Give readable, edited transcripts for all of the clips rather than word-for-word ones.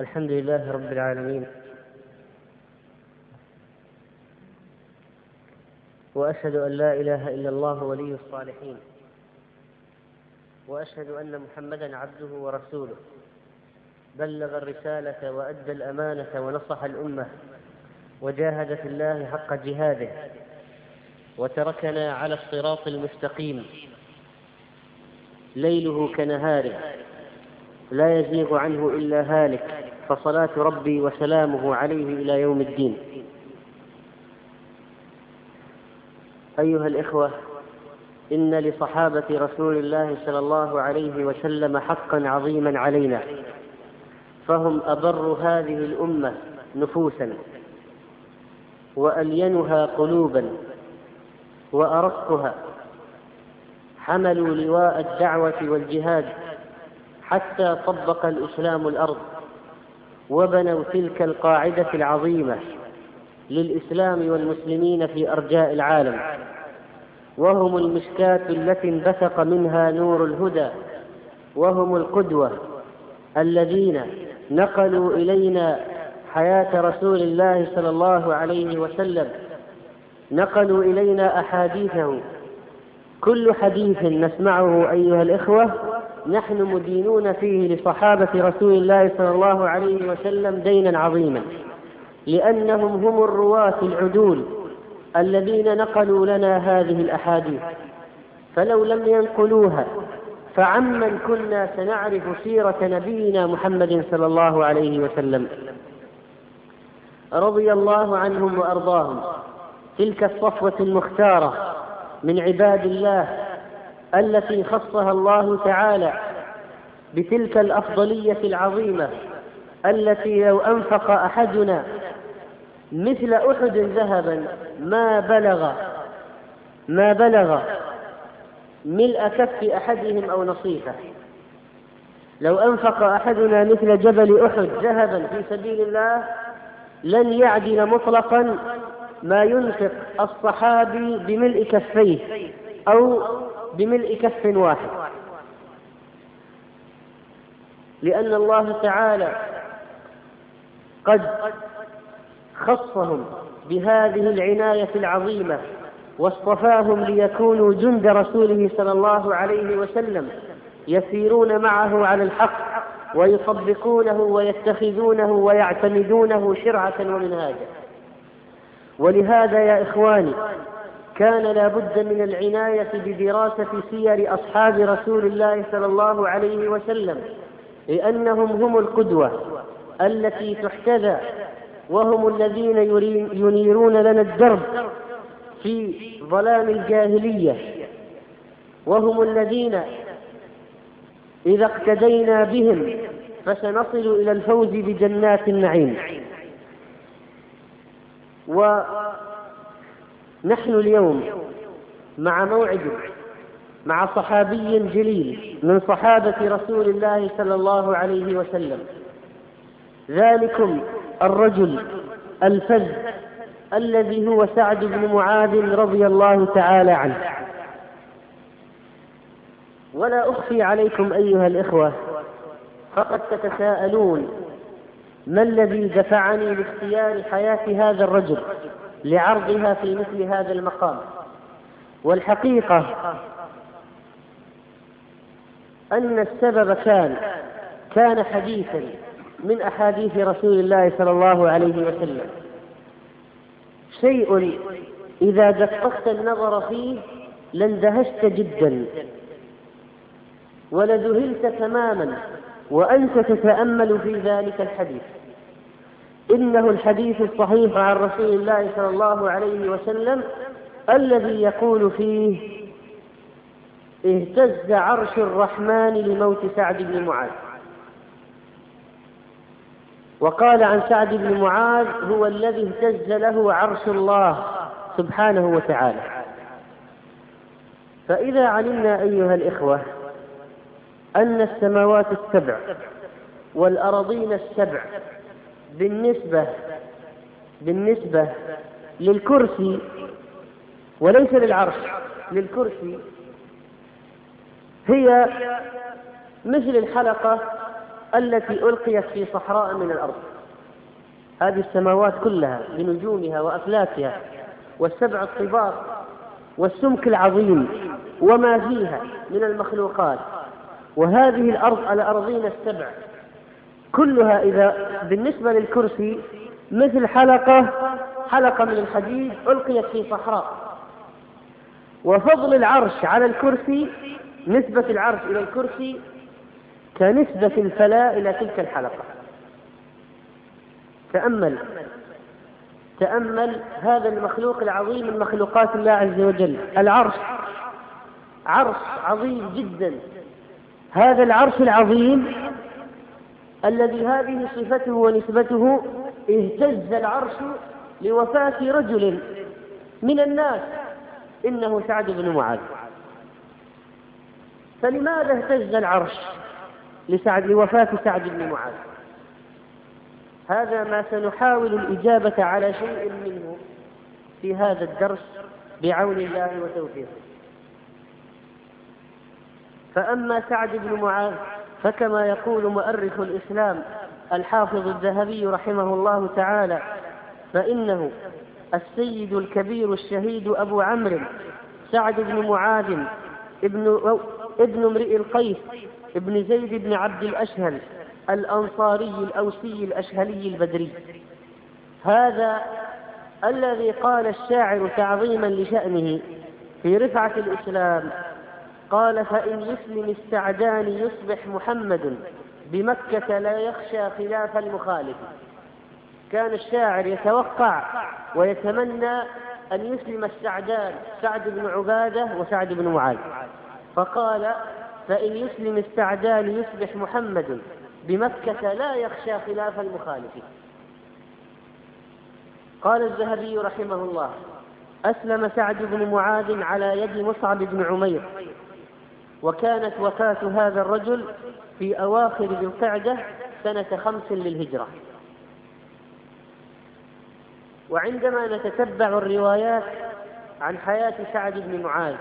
الحمد لله رب العالمين، وأشهد أن لا إله إلا الله ولي الصالحين، وأشهد أن محمدا عبده ورسوله، بلغ الرسالة وأدى الأمانة ونصح الأمة، وجاهد في الله حق جهاده، وتركنا على الصراط المستقيم ليله كنهاره لا يزيغ عنه إلا هالك، فصلاة ربي وسلامه عليه إلى يوم الدين. أيها الإخوة، إن لصحابة رسول الله صلى الله عليه وسلم حقا عظيما علينا، فهم أبر هذه الأمة نفوسا، وألينها قلوبا، وأرقها، حملوا لواء الدعوة والجهاد حتى طبق الإسلام الأرض، وبنوا تلك القاعدة العظيمة للإسلام والمسلمين في أرجاء العالم، وهم المشكاة التي انبثق منها نور الهدى، وهم القدوة الذين نقلوا إلينا حياة رسول الله صلى الله عليه وسلم، نقلوا إلينا أحاديثه. كل حديث نسمعه أيها الإخوة نحن مدينون فيه لصحابة رسول الله صلى الله عليه وسلم دينا عظيما، لأنهم هم الرواة العدول الذين نقلوا لنا هذه الأحاديث، فلو لم ينقلوها فعمن كنا سنعرف سيرة نبينا محمد صلى الله عليه وسلم. رضي الله عنهم وأرضاهم، تلك الصفوة المختارة من عباد الله التي خصها الله تعالى بتلك الأفضلية العظيمة، التي لو أنفق أحدنا مثل أحد ذهبا ما بلغ ملء كف أحدهم أو نصيفه. لو أنفق أحدنا مثل جبل أحد ذهبا في سبيل الله لن يعدل مطلقا ما ينفق الصحابي بملء كفيه أو بملء كف واحد، لأن الله تعالى قد خصهم بهذه العناية العظيمة، واصطفاهم ليكونوا جند رسوله صلى الله عليه وسلم، يسيرون معه على الحق ويطبقونه ويتخذونه ويعتمدونه شرعة ومنهاجا. ولهذا يا إخواني كان لا بد من العناية بدراسة سير أصحاب رسول الله صلى الله عليه وسلم، لأنهم هم القدوة التي تحتذى، وهم الذين ينيرون لنا الدرب في ظلام الجاهلية، وهم الذين إذا اقتدينا بهم فسنصل إلى الفوز بجنات النعيم. ونحن اليوم مع موعد مع صحابي جليل من صحابة رسول الله صلى الله عليه وسلم، ذلكم الرجل الفذ الذي هو سعد بن معاذ رضي الله تعالى عنه. ولا أخفي عليكم أيها الإخوة، فقد تتساءلون ما الذي دفعني لاختيار حياة هذا الرجل لعرضها في مثل هذا المقام. والحقيقة أن السبب كان حديثا من أحاديث رسول الله صلى الله عليه وسلم، شيء إذا دققت النظر فيه لاندهشت جدا ولذهلت تماما وأنت تتأمل في ذلك الحديث. إنه الحديث الصحيح عن رسول الله صلى الله عليه وسلم الذي يقول فيه: اهتز عرش الرحمن لموت سعد بن معاذ. وقال عن سعد بن معاذ: هو الذي اهتز له عرش الله سبحانه وتعالى. فإذا علمنا أيها الإخوة أن السماوات السبع والأراضين السبع بالنسبة للكرسي وليس للعرش، للكرسي، هي مثل الحلقة التي ألقيت في صحراء من الأرض. هذه السماوات كلها بنجومها وأفلاكها والسبع الطباق والسمك العظيم وما فيها من المخلوقات، وهذه الأرض الأرضين السبع كلها إذا بالنسبة للكرسي مثل حلقة من الحديد ألقيت في صحراء. وفضل العرش على الكرسي، نسبة العرش إلى الكرسي كنسبة الفلاة إلى تلك الحلقة. تأمل هذا المخلوق العظيم من مخلوقات الله عز وجل. العرش عرش عظيم جدا. هذا العرش العظيم الذي هذه صفته ونسبته، اهتز العرش لوفاة رجل من الناس إنه سعد بن معاذ. فلماذا اهتز العرش لوفاة سعد بن معاذ؟ هذا ما سنحاول الإجابة على شيء منه في هذا الدرس بعون الله وتوفيقه. فأما سعد بن معاذ فكما يقول مؤرخ الإسلام الحافظ الذهبي رحمه الله تعالى، فإنه السيد الكبير الشهيد أبو عمرو سعد بن معاذ ابن امرئ القيس ابن زيد بن عبد الأشهل الأنصاري الأوسي الأشهلي البدري. هذا الذي قال الشاعر تعظيما لشأنه في رفعة الإسلام، قال: فإن يسلم السعدان يصبح محمد بمكة لا يخشى خلاف المخالف. كان الشاعر يتوقع ويتمنى أن يسلم السعدان، سعد بن عبادة وسعد بن معاذ، فقال: فإن يسلم السعدان يصبح محمد بمكة لا يخشى خلاف المخالف. قال الذهبي رحمه الله: أسلم سعد بن معاذ على يد مصعب بن عمير، وكانت وفاة هذا الرجل في أواخر ذي القعدة سنة 5 للهجرة. وعندما نتتبع الروايات عن حياة سعد بن معاذ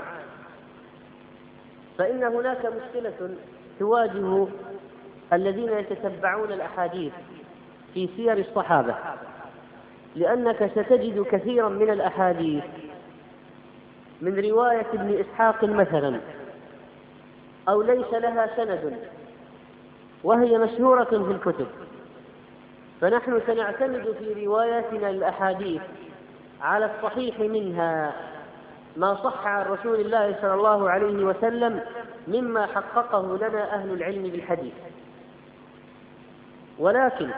فإن هناك مشكلة تواجه الذين يتتبعون الأحاديث في سير الصحابة، لأنك ستجد كثيرا من الأحاديث من رواية ابن إسحاق مثلا أو ليس لها سند وهي مشهورة في الكتب، فنحن سنعتمد في رواياتنا للأحاديث على الصحيح منها ما صح عن رسول الله صلى الله عليه وسلم مما حققه لنا أهل العلم بالحديث. ولكن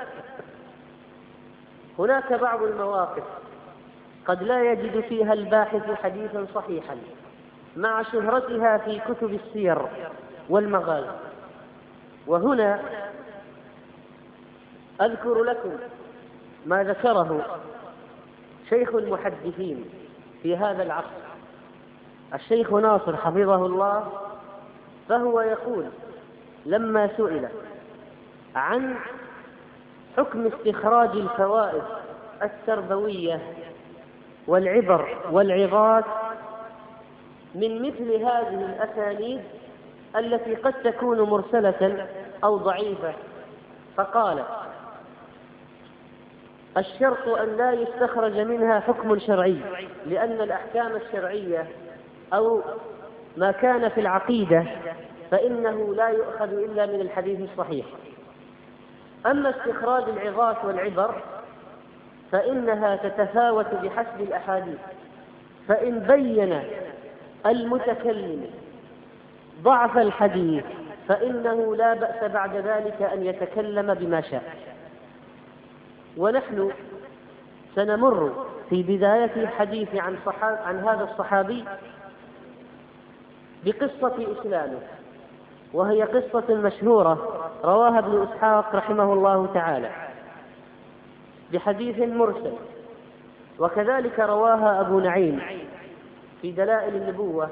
هناك بعض المواقف قد لا يجد فيها الباحث حديثا صحيحا مع شهرتها في كتب السير والمغازي. وهنا أذكر لكم ما ذكره شيخ المحدثين في هذا العصر الشيخ ناصر حفظه الله، فهو يقول لما سئل عن حكم استخراج الفوائد التربوية والعبر والعظات من مثل هذه الأسانيد التي قد تكون مرسلة أو ضعيفة، فقال: الشرط أن لا يستخرج منها حكم شرعي، لأن الأحكام الشرعية أو ما كان في العقيدة فإنه لا يؤخذ إلا من الحديث الصحيح. أما استخراج العظات والعبر فإنها تتفاوت بحسب الأحاديث، فإن بين المتكلم ضعف الحديث فإنه لا بأس بعد ذلك أن يتكلم بما شاء. ونحن سنمر في بداية الحديث عن هذا الصحابي بقصة إسلامه، وهي قصة مشهورة رواها ابن إسحاق رحمه الله تعالى بحديث مرسل، وكذلك رواها أبو نعيم في دلائل النبوة.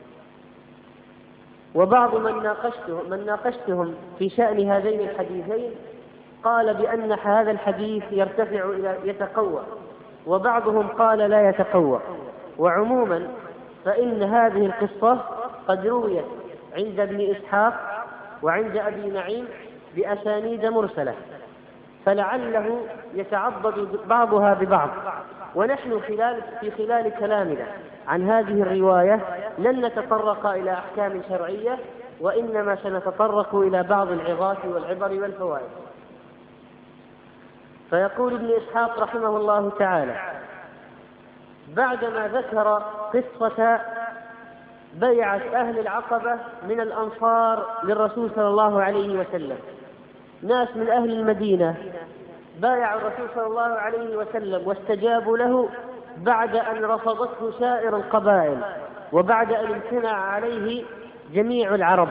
وبعض من ناقشتهم في شأن هذين الحديثين قال بأن هذا الحديث يرتفع إلى يتقوى، وبعضهم قال لا يتقوى. وعموما فإن هذه القصة قد رويت عند ابن إسحاق وعند أبي نعيم بأسانيد مرسلة، فلعله يتعضد بعضها ببعض. ونحن في خلال كلامنا عن هذه الرواية لن نتطرق إلى أحكام شرعية، وإنما سنتطرق إلى بعض العظات والعبر والفوائد. فيقول ابن إسحاق رحمه الله تعالى بعدما ذكر قصة بيعة أهل العقبة من الأنصار للرسول صلى الله عليه وسلم، ناس من أهل المدينة بايعوا الرسول صلى الله عليه وسلم واستجابوا له بعد أن رفضته سائر القبائل، وبعد أن امتنع عليه جميع العرب.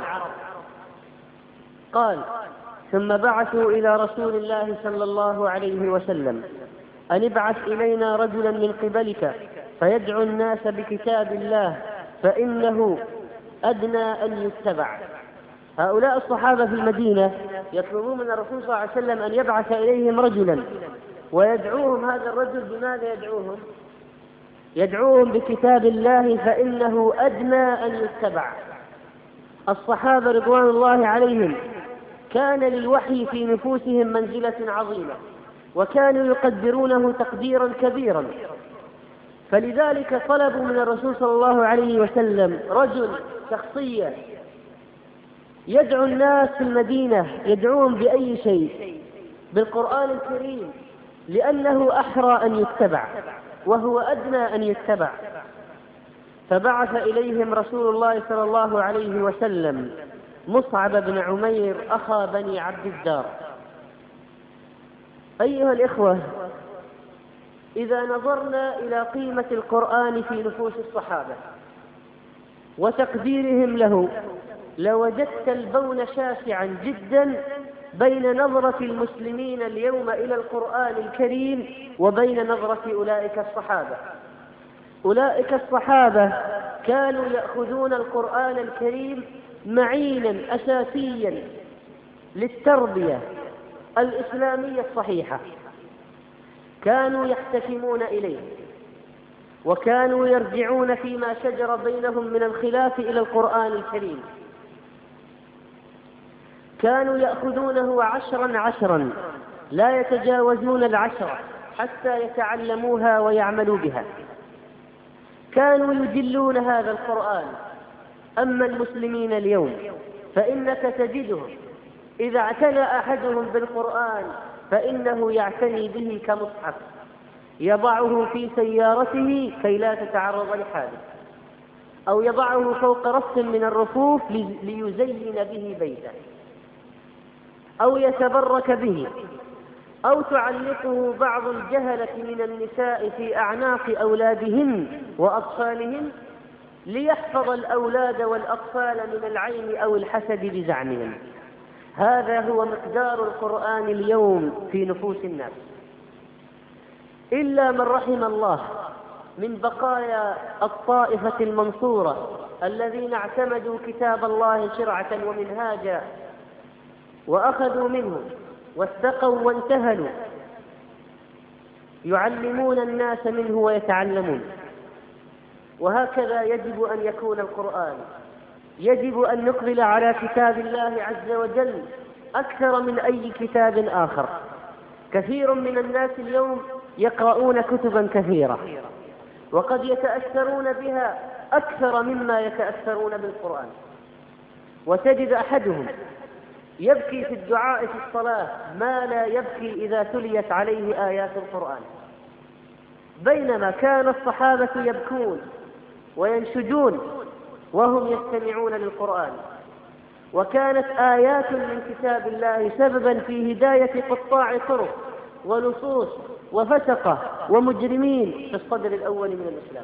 قال: ثم بعثوا إلى رسول الله صلى الله عليه وسلم أن ابعث إلينا رجلا من قبلك فيدعو الناس بكتاب الله فإنه أدنى أن يتبع. هؤلاء الصحابة في المدينة يطلبون من الرسول صلى الله عليه وسلم أن يبعث إليهم رجلا، ويدعوهم هذا الرجل بماذا يدعوهم؟ يدعوهم بكتاب الله فإنه أدنى أن يتبع. الصحابة رضوان الله عليهم كان للوحي في نفوسهم منزلة عظيمة، وكانوا يقدرونه تقديرا كبيرا، فلذلك طلبوا من الرسول صلى الله عليه وسلم رجل، شخصية يدعو الناس في المدينة، يدعوهم بأي شيء؟ بالقرآن الكريم، لأنه أحرى أن يتبع وهو أدنى أن يتبع. فبعث إليهم رسول الله صلى الله عليه وسلم مصعب بن عمير أخا بني عبد الدار. أيها الإخوة، إذا نظرنا إلى قيمة القرآن في نفوس الصحابة وتقديرهم له لوجدت البون شاسعا جدا بين نظرة المسلمين اليوم إلى القرآن الكريم وبين نظرة أولئك الصحابة. أولئك الصحابة كانوا يأخذون القرآن الكريم معينا أساسيا للتربية الإسلامية الصحيحة، كانوا يحتكمون إليه، وكانوا يرجعون فيما شجر بينهم من الخلاف إلى القرآن الكريم، كانوا يأخذونه عشرا لا يتجاوزون العشرة حتى يتعلموها ويعملوا بها، كانوا يجلون هذا القرآن. أما المسلمين اليوم فإنك تجدهم إذا اعتنى أحدهم بالقرآن فإنه يعتني به كمصحف يضعه في سيارته كي لا تتعرض لحادث، أو يضعه فوق رف من الرفوف ليزين به بيته، أو يتبرك به، أو تعلقه بعض الجهلة من النساء في أعناق أولادهن وأطفالهن ليحفظ الأولاد والأطفال من العين أو الحسد بزعمهم. هذا هو مقدار القرآن اليوم في نفوس الناس، إلا من رحم الله من بقايا الطائفة المنصورة الذين اعتمدوا كتاب الله شرعة ومنهاجا وأخذوا منه واستقوا وانتهلوا، يعلمون الناس منه ويتعلمون. وهكذا يجب أن يكون القرآن، يجب أن نقبل على كتاب الله عز وجل أكثر من أي كتاب آخر. كثير من الناس اليوم يقرؤون كتبا كثيرة وقد يتأثرون بها أكثر مما يتأثرون بالقرآن، وتجد أحدهم يبكي في الدعاء في الصلاة ما لا يبكي إذا تليت عليه آيات القرآن، بينما كان الصحابة يبكون وينشجون وهم يستمعون للقرآن، وكانت آيات من كتاب الله سببا في هداية قطاع طرق ولصوص وفسقة ومجرمين في الصدر الأول من الإسلام.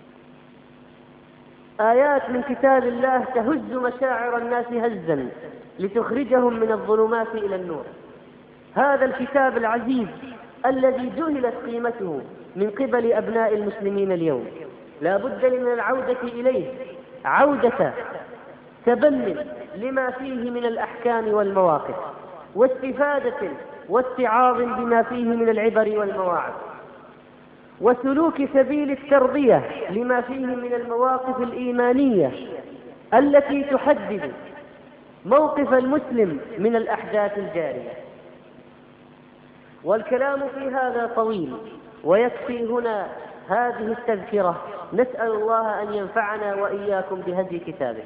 آيات من كتاب الله تهز مشاعر الناس هزا لتخرجهم من الظلمات إلى النور. هذا الكتاب العزيز الذي جهلت قيمته من قبل أبناء المسلمين اليوم لا بد من العودة إليه عودة تبني لما فيه من الأحكام والمواقف، واستفادة واتعاظ بما فيه من العبر والمواعظ، وسلوك سبيل التربية لما فيه من المواقف الإيمانية التي تحدد موقف المسلم من الأحداث الجارية. والكلام في هذا طويل، ويكفي هنا هذه التذكرة. نسأل الله أن ينفعنا وإياكم بهدي كتابه.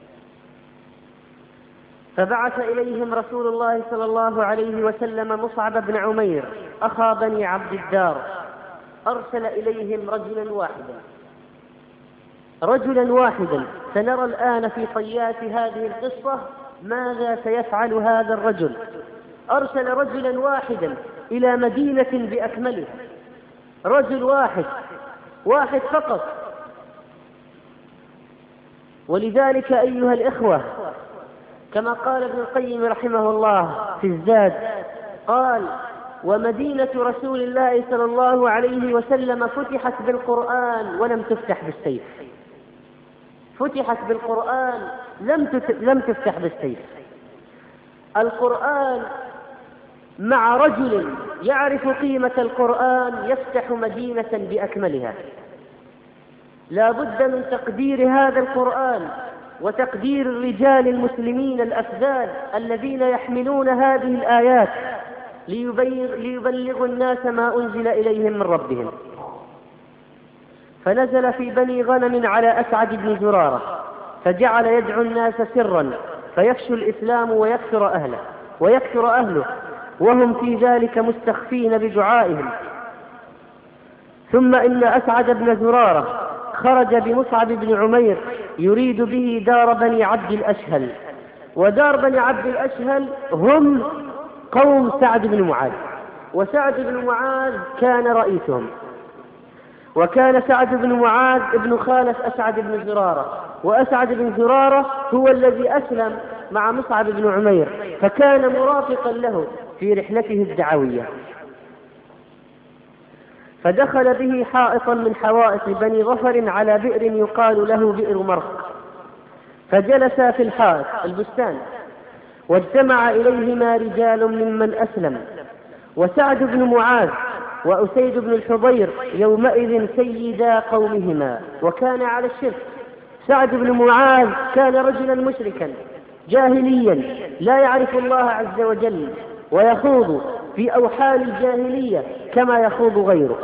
فبعث إليهم رسول الله صلى الله عليه وسلم مصعب بن عمير أخا بني عبد الدار، أرسل إليهم رجلا واحدا. سنرى الآن في طيات هذه القصة ماذا سيفعل هذا الرجل. أرسل رجلا واحدا إلى مدينة بأكملها، رجل واحد فقط. ولذلك أيها الإخوة، كما قال ابن القيم رحمه الله في الزاد، قال: ومدينة رسول الله صلى الله عليه وسلم فتحت بالقرآن ولم تفتح بالسيف. فتحت بالقرآن لم تفتح بالسيف. القرآن مع رجل يعرف قيمة القرآن يفتح مدينة بأكملها. لا بد من تقدير هذا القرآن وتقدير الرجال المسلمين الأفذاذ الذين يحملون هذه الآيات ليبلغوا الناس ما أنزل إليهم من ربهم. فنزل في بني غنم على أسعد بن زرارة، فجعل يدعو الناس سرا فيفشو الإسلام ويكثر أهله وهم في ذلك مستخفين بدعائهم. ثم إن أسعد بن زرارة خرج بمصعب بن عمير يريد به دار بني عبد الأشهل. ودار بني عبد الأشهل هم قوم سعد بن معاذ، وسعد بن معاذ كان رئيسهم. وكان سعد بن معاذ ابن خالة أسعد بن زرارة، وأسعد بن زرارة هو الذي أسلم مع مصعب بن عمير، فكان مرافقا له في رحلته الدعوية. فدخل به حائطا من حوائط بني ظفر على بئر يقال له بئر مرق، فجلسا في الحائط البستان، واجتمع إليهما رجال ممن أسلم، وسعد بن معاذ وأسيد بن الحضير يومئذ سيدا قومهما، وكان على الشرك. سعد بن معاذ كان رجلا مشركا جاهليا لا يعرف الله عز وجل، ويخوض في أوحال الجاهلية كما يخوض غيره.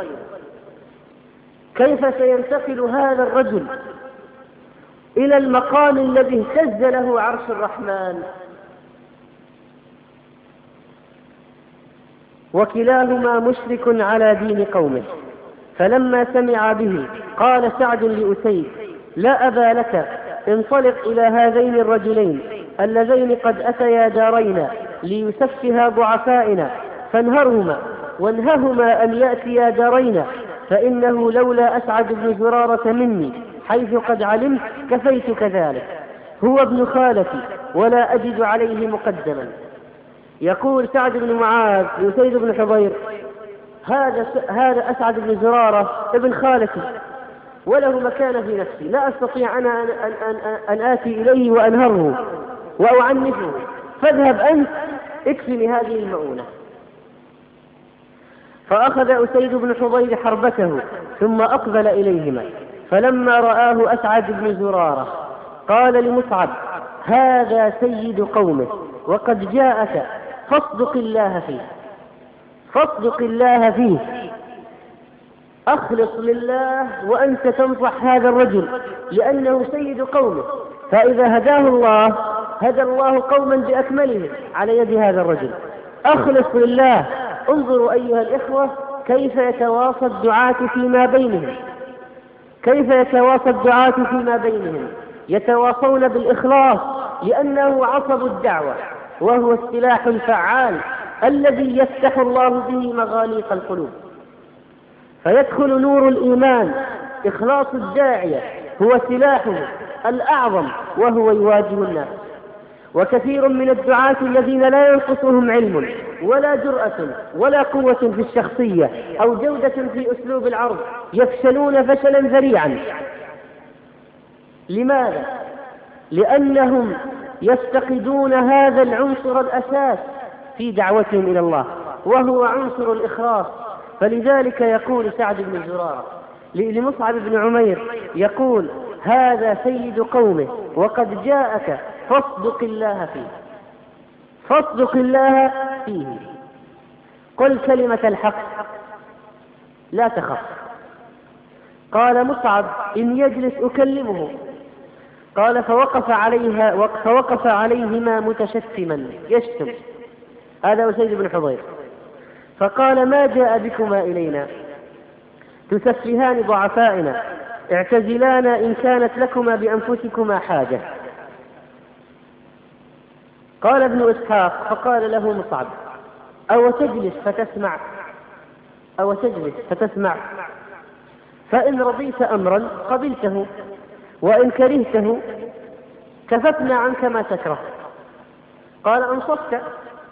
كيف سينتقل هذا الرجل إلى المقام الذي اهتز له عرش الرحمن؟ وكلاهما مشرك على دين قومه. فلما سمع به قال سعد لأسيد: لا أبا لك، انطلق إلى هذين الرجلين اللذين قد أتيا دارينا ليسفها ضعفائنا، فانهرهما وانههما أن يأتيا دارينا، فإنه لولا أسعد بن زرارة مني حيث قد علمت كفيت كذلك، هو ابن خالتي ولا أجد عليه مقدما. يقول سعد بن معاذ لأسيد بن حضير: هذا أسعد بن زرارة ابن خالتي وله مكانة في نفسي، لا أستطيع أنا أن آتي إليه وأنهره وأعنفه، فاذهب أنت اكفني هذه المؤونة. فأخذ أسيد بن حضير حربته ثم أقبل إليهما، فلما رآه أسعد بن زرارة قال لمصعب: هذا سيد قومه وقد جاءك، فاصدق الله فيه، أخلص لله وأنت تنصح هذا الرجل لأنه سيد قومه، فإذا هداه الله هدى الله قوما بأكملهم على يد هذا الرجل. أخلص لله. انظروا أيها الإخوة كيف يتواصى الدعاة فيما بينهم، يتواصون بالإخلاص لأنه عصب الدعوة، وهو السلاح الفعال الذي يفتح الله به مغاليق القلوب، فيدخل نور الإيمان. إخلاص الداعية هو سلاحه الأعظم وهو يواجه الناس. وكثير من الدعاة الذين لا ينقصهم علم ولا جرأة ولا قوة في الشخصية أو جودة في أسلوب العرض يفشلون فشلا ذريعا. لماذا؟ لأنهم يفتقدون هذا العنصر الأساس في دعوتهم إلى الله، وهو عنصر الإخلاص. فلذلك يقول سعد بن زرارة لمصعب بن عمير، يقول: هذا سيد قومه وقد جاءك، فاصدق الله فيه. فاصدق الله فيه، قل كلمة الحق لا تخف. قال مصعب: إن يجلس أكلمه. قال فوقف عليهما متشتما يشتم، هذا أسيد بن حضير. فقال: ما جاء بكما إلينا تسفهان ضعفائنا، اعتزلانا إن كانت لكما بأنفسكما حاجة. قال ابن إسحاق: فقال له مصعب: أو تجلس فتسمع، فإن رضيت أمرا قبلته، وإن كرهته كففنا عنك ما تكره. قال: أنصفت.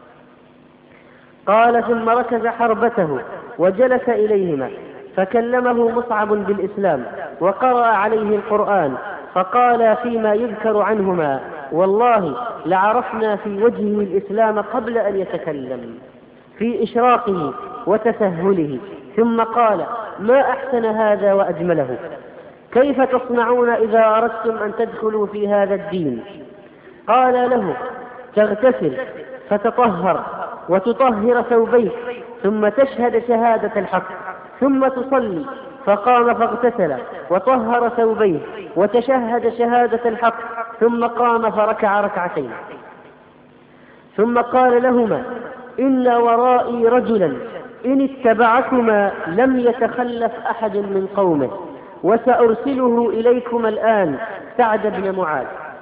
قال: ثم ركز حربته وجلس إليهما، فكلمه مصعب بالإسلام وقرأ عليه القرآن، فقال فيما يذكر عنهما: والله لعرفنا في وجهه الإسلام قبل أن يتكلم، في إشراقه وتسهله. ثم قال: ما أحسن هذا وأجمله، كيف تصنعون إذا أردتم أن تدخلوا في هذا الدين؟ قال له: تغتسل فتطهر وتطهر ثوبيك، ثم تشهد شهادة الحق، ثم تصلي. فقام فاغتسل وطهر ثوبيه وتشهد شهادة الحق، ثم قام فركع ركعتين، ثم قال لهما: إن ورائي رجلا إن اتبعكما لم يتخلف أحد من قومه، وسأرسله إليكما الآن، سعد بن معاذ.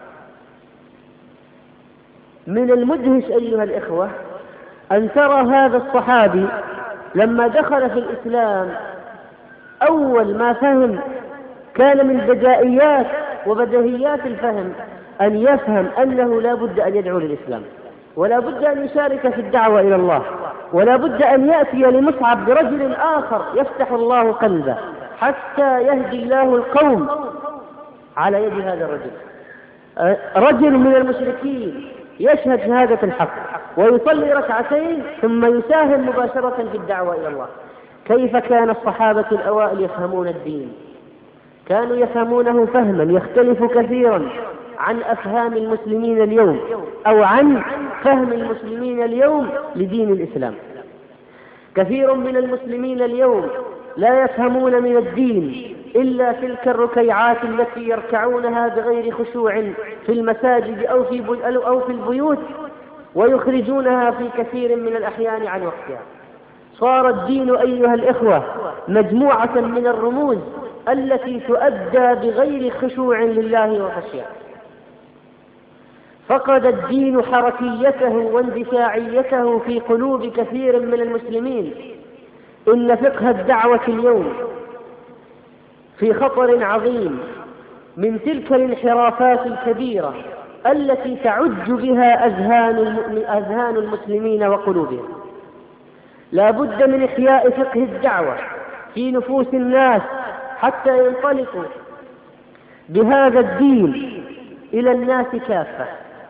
من المدهش أيها الإخوة أن ترى هذا الصحابي لما دخل في الإسلام أول ما فهم كان من بدائيات وبديهيات الفهم أن يفهم أنه لا بد أن يدعو للإسلام، ولا بد أن يشارك في الدعوة إلى الله، ولا بد أن يأتي لمصعب برجل آخر يفتح الله قلبه حتى يهدي الله القوم على يد هذا الرجل. رجل من المشركين يشهد شهادة الحق ويصلي ركعتين ثم يساهم مباشرة في الدعوة إلى الله. كيف كان الصحابة الأوائل يفهمون الدين؟ كانوا يفهمونه فهما يختلف كثيرا عن أفهام المسلمين اليوم، أو عن فهم المسلمين اليوم لدين الإسلام. كثير من المسلمين اليوم لا يفهمون من الدين إلا تلك الركيعات التي يركعونها بغير خشوع في المساجد أو في البيوت، ويخرجونها في كثير من الأحيان عن وقتها. صار الدين أيها الإخوة مجموعة من الرموز التي تؤدى بغير خشوع لله وخشية. فقد الدين حركيته واندفاعيته في قلوب كثير من المسلمين. إن فقه الدعوة اليوم في خطر عظيم من تلك الانحرافات الكبيرة التي تعج بها أذهان المسلمين وقلوبهم. لا بد من إحياء فقه الدعوة في نفوس الناس حتى ينطلقوا بهذا الدين إلى الناس كافة.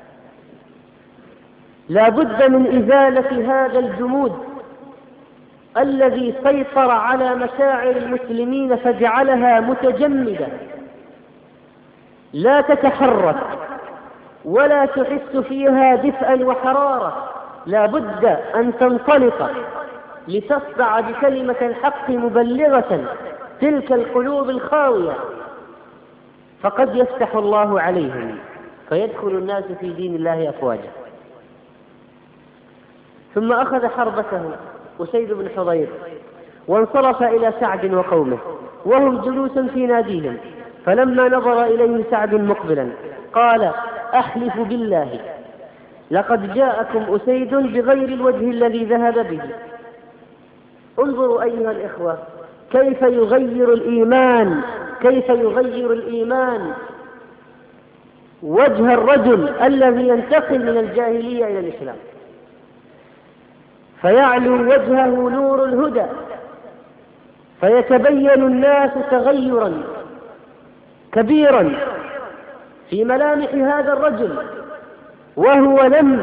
لا بد من إزالة هذا الجمود الذي سيطر على مشاعر المسلمين فجعلها متجمدة لا تتحرك ولا تحس فيها دفئا وحرارة. لا بد أن تنطلق لتصدع بكلمة الحق مبلغة تلك القلوب الخاوية، فقد يفتح الله عليهم فيدخل الناس في دين الله أفواجا. ثم أخذ حربته أسيد بن حضير وانصرف إلى سعد وقومه وهم جلوس في ناديهم، فلما نظر إليه سعد مقبلا قال: أحلف بالله لقد جاءكم أسيد بغير الوجه الذي ذهب به. انظروا أيها الإخوة كيف يغير الإيمان وجه الرجل الذي ينتقل من الجاهلية إلى الإسلام، فيعلو وجهه نور الهدى، فيتبين الناس تغيرا كبيرا في ملامح هذا الرجل، وهو لم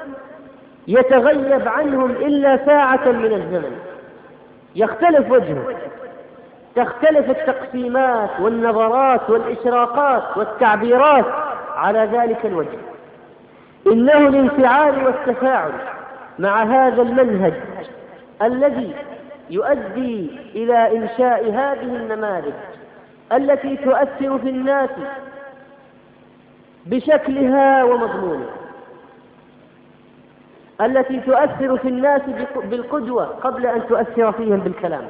يتغيب عنهم إلا ساعة من الزمن. يختلف وجهه، تختلف التقسيمات والنظرات والإشراقات والتعبيرات على ذلك الوجه. إنه الانفعال والتفاعل مع هذا المنهج الذي يؤدي إلى إنشاء هذه النماذج التي تؤثر في الناس بشكلها ومضمونها، التي تؤثر في الناس بالقدوة قبل أن تؤثر فيهم بالكلام.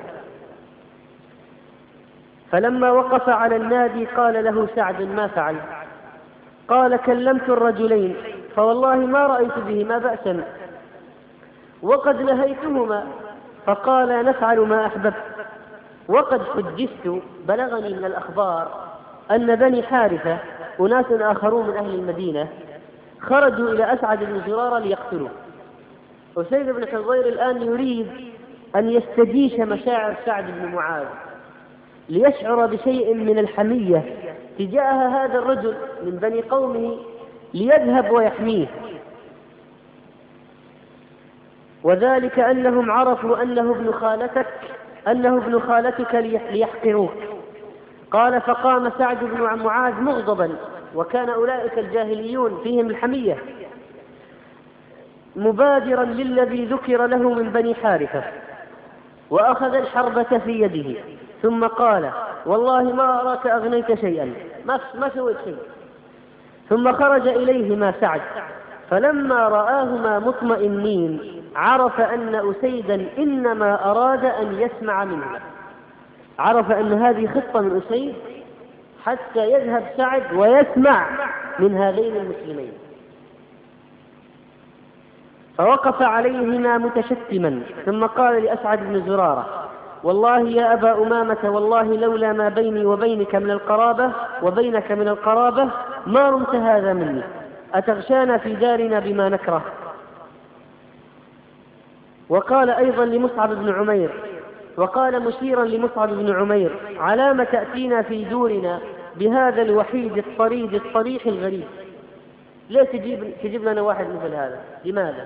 فلما وقف على النادي قال له سعد: ما فعل؟ قال: كلمت الرجلين فوالله ما رأيت بهما بأسا، وقد نهيتهما فقال: نفعل ما أحببت. وقد حدثت، بلغني من الأخبار أن بني حارثة أناس آخرون من أهل المدينة خرجوا إلى أسعد بن زرارة ليقتلوه. أسيد بن حضير الآن يريد أن يستجيش مشاعر سعد بن معاذ ليشعر بشيء من الحمية تجاه هذا الرجل من بني قومه ليذهب ويحميه، وذلك أنهم عرفوا أنه ابن خالتك ليحقروك. قال: فقام سعد بن معاذ مغضبا، وكان أولئك الجاهليون فيهم الحمية، مبادرا للذي ذكر له من بني حارثة، وأخذ الحربة في يده، ثم قال: والله ما أراك أغنيت شيئا، ما سويت شيء. ثم خرج إليهما سعد، فلما رآهما مطمئنين عرف أن أسيدا إنما أراد أن يسمع منه، عرف أن هذه خطة من أسيد حتى يذهب سعد ويسمع من هذين المسلمين. فوقف عليهما متشتما، ثم قال لأسعد بن زرارة: والله يا أبا أمامة، والله لولا ما بيني وبينك من القرابة وبينك من القرابة ما رمت هذا مني، أتغشانا في دارنا بما نكره. وقال أيضا لمصعب بن عمير، وقال مشيرا لمصعب بن عمير: علام تأتينا في دورنا بهذا الوحيد الطريد الصريح الغريب؟ ليه تجيب لنا واحد مثل هذا؟ لماذا؟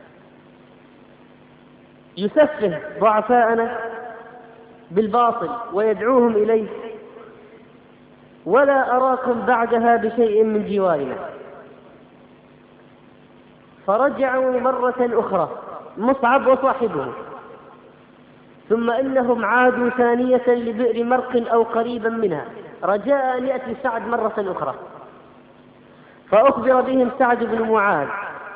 يسفه ضعفاءنا بالباطل ويدعوهم إليه، ولا أراكم بعدها بشيء من جوارنا. فرجعوا مرة أخرى مصعب وصاحبه، ثم إنهم عادوا ثانية لبئر مرق أو قريبا منها رجاء أن يأتي سعد مرة أخرى. فأخبر بهم سعد بن معاذ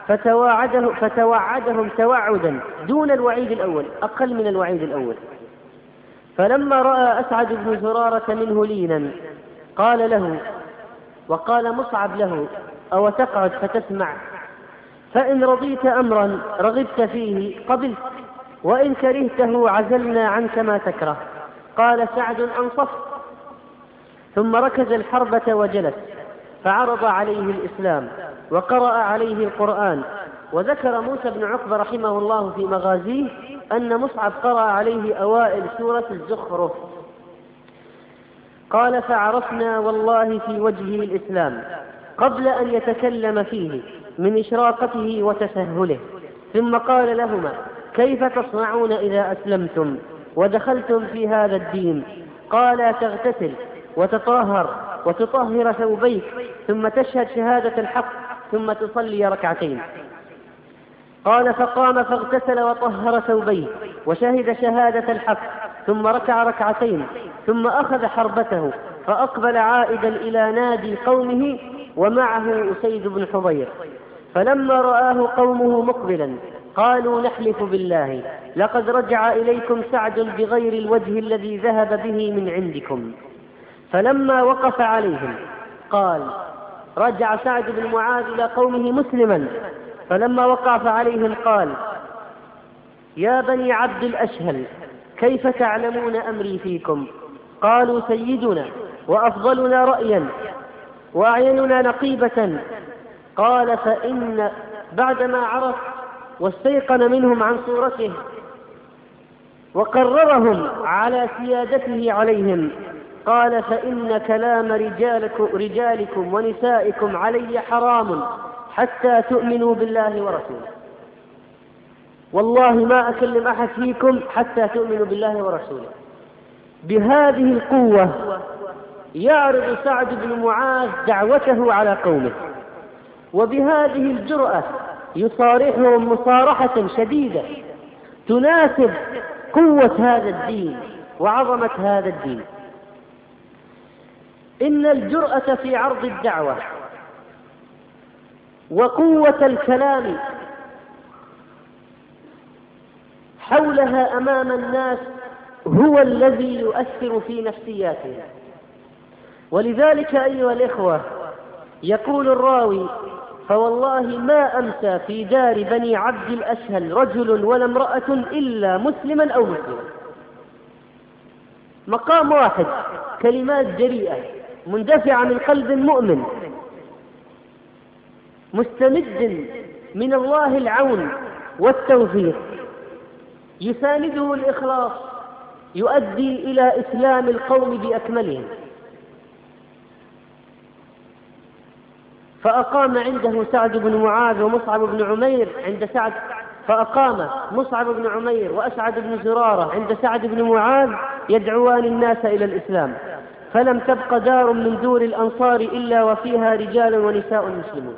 فتوعدهم توعدا دون الوعيد الأول، أقل من الوعيد الأول. فلما رأى أسعد بن زرارة منه لينا قال له، وقال مصعب له: أو تقعد فتسمع؟ فإن رضيت أمرا رغبت فيه قبلت، وإن كرهته عزلنا عنك ما تكره. قال سعد: أنصفت. ثم ركز الحربة وجلس، فعرض عليه الإسلام وقرأ عليه القرآن. وذكر موسى بن عقبة رحمه الله في مغازيه أن مصعب قرأ عليه أوائل سورة الزخرف. قال: فعرفنا والله في وجهه الإسلام قبل أن يتكلم فيه من إشراقته وتسهله. ثم قال لهما: كيف تصنعون إذا أسلمتم ودخلتم في هذا الدين؟ قال: تغتسل وتطهر وتطهر ثوبيك، ثم تشهد شهادة الحق، ثم تصلي ركعتين. قال: فقام فاغتسل وطهر ثوبيه وشهد شهادة الحق، ثم ركع ركعتين، ثم أخذ حربته فأقبل عائدا إلى نادي قومه ومعه أسيد بن حضير. فلما رآه قومه مقبلا قالوا: نحلف بالله لقد رجع إليكم سعد بغير الوجه الذي ذهب به من عندكم. فلما وقف عليهم قال: رجع سعد بن معاذ إلى قومه مسلما. فلما وقف عليهم قال: يا بني عبد الأشهل، كيف تعلمون أمري فيكم؟ قالوا: سيدنا وأفضلنا رأيا وأعيننا نقيبة. قال: فإن بعدما عرف واستيقن منهم عن صورته وقررهم على سيادته عليهم، قال: فإن كلام رجالكم ونسائكم علي حرام حتى تؤمنوا بالله ورسوله. والله ما أكلم أحد فيكم حتى تؤمنوا بالله ورسوله. بهذه القوة يعرض سعد بن معاذ دعوته على قومه، وبهذه الجرأة يصارحهم مصارحة شديدة تناسب قوة هذا الدين وعظمة هذا الدين. إن الجرأة في عرض الدعوة وقوة الكلام حولها أمام الناس هو الذي يؤثر في نفسياتهم. ولذلك أيها الإخوة يقول الراوي: فوالله ما أمسى في دار بني عبد الأشهل رجل ولا امرأة إلا مسلما أو مسلما. مقام واحد، كلمات جريئة مندفعة من قلب مؤمن مستمد من الله العون والتوفيق، يسانده الإخلاص يؤدي إلى إسلام القوم بأكملهم. فأقام عنده سعد بن معاذ ومصعب بن عمير عند سعد، فأقام مصعب بن عمير وأسعد بن زرارة عند سعد بن معاذ يدعوان الناس إلى الإسلام، فلم تبق دار من دور الأنصار إلا وفيها رجال ونساء مسلمون.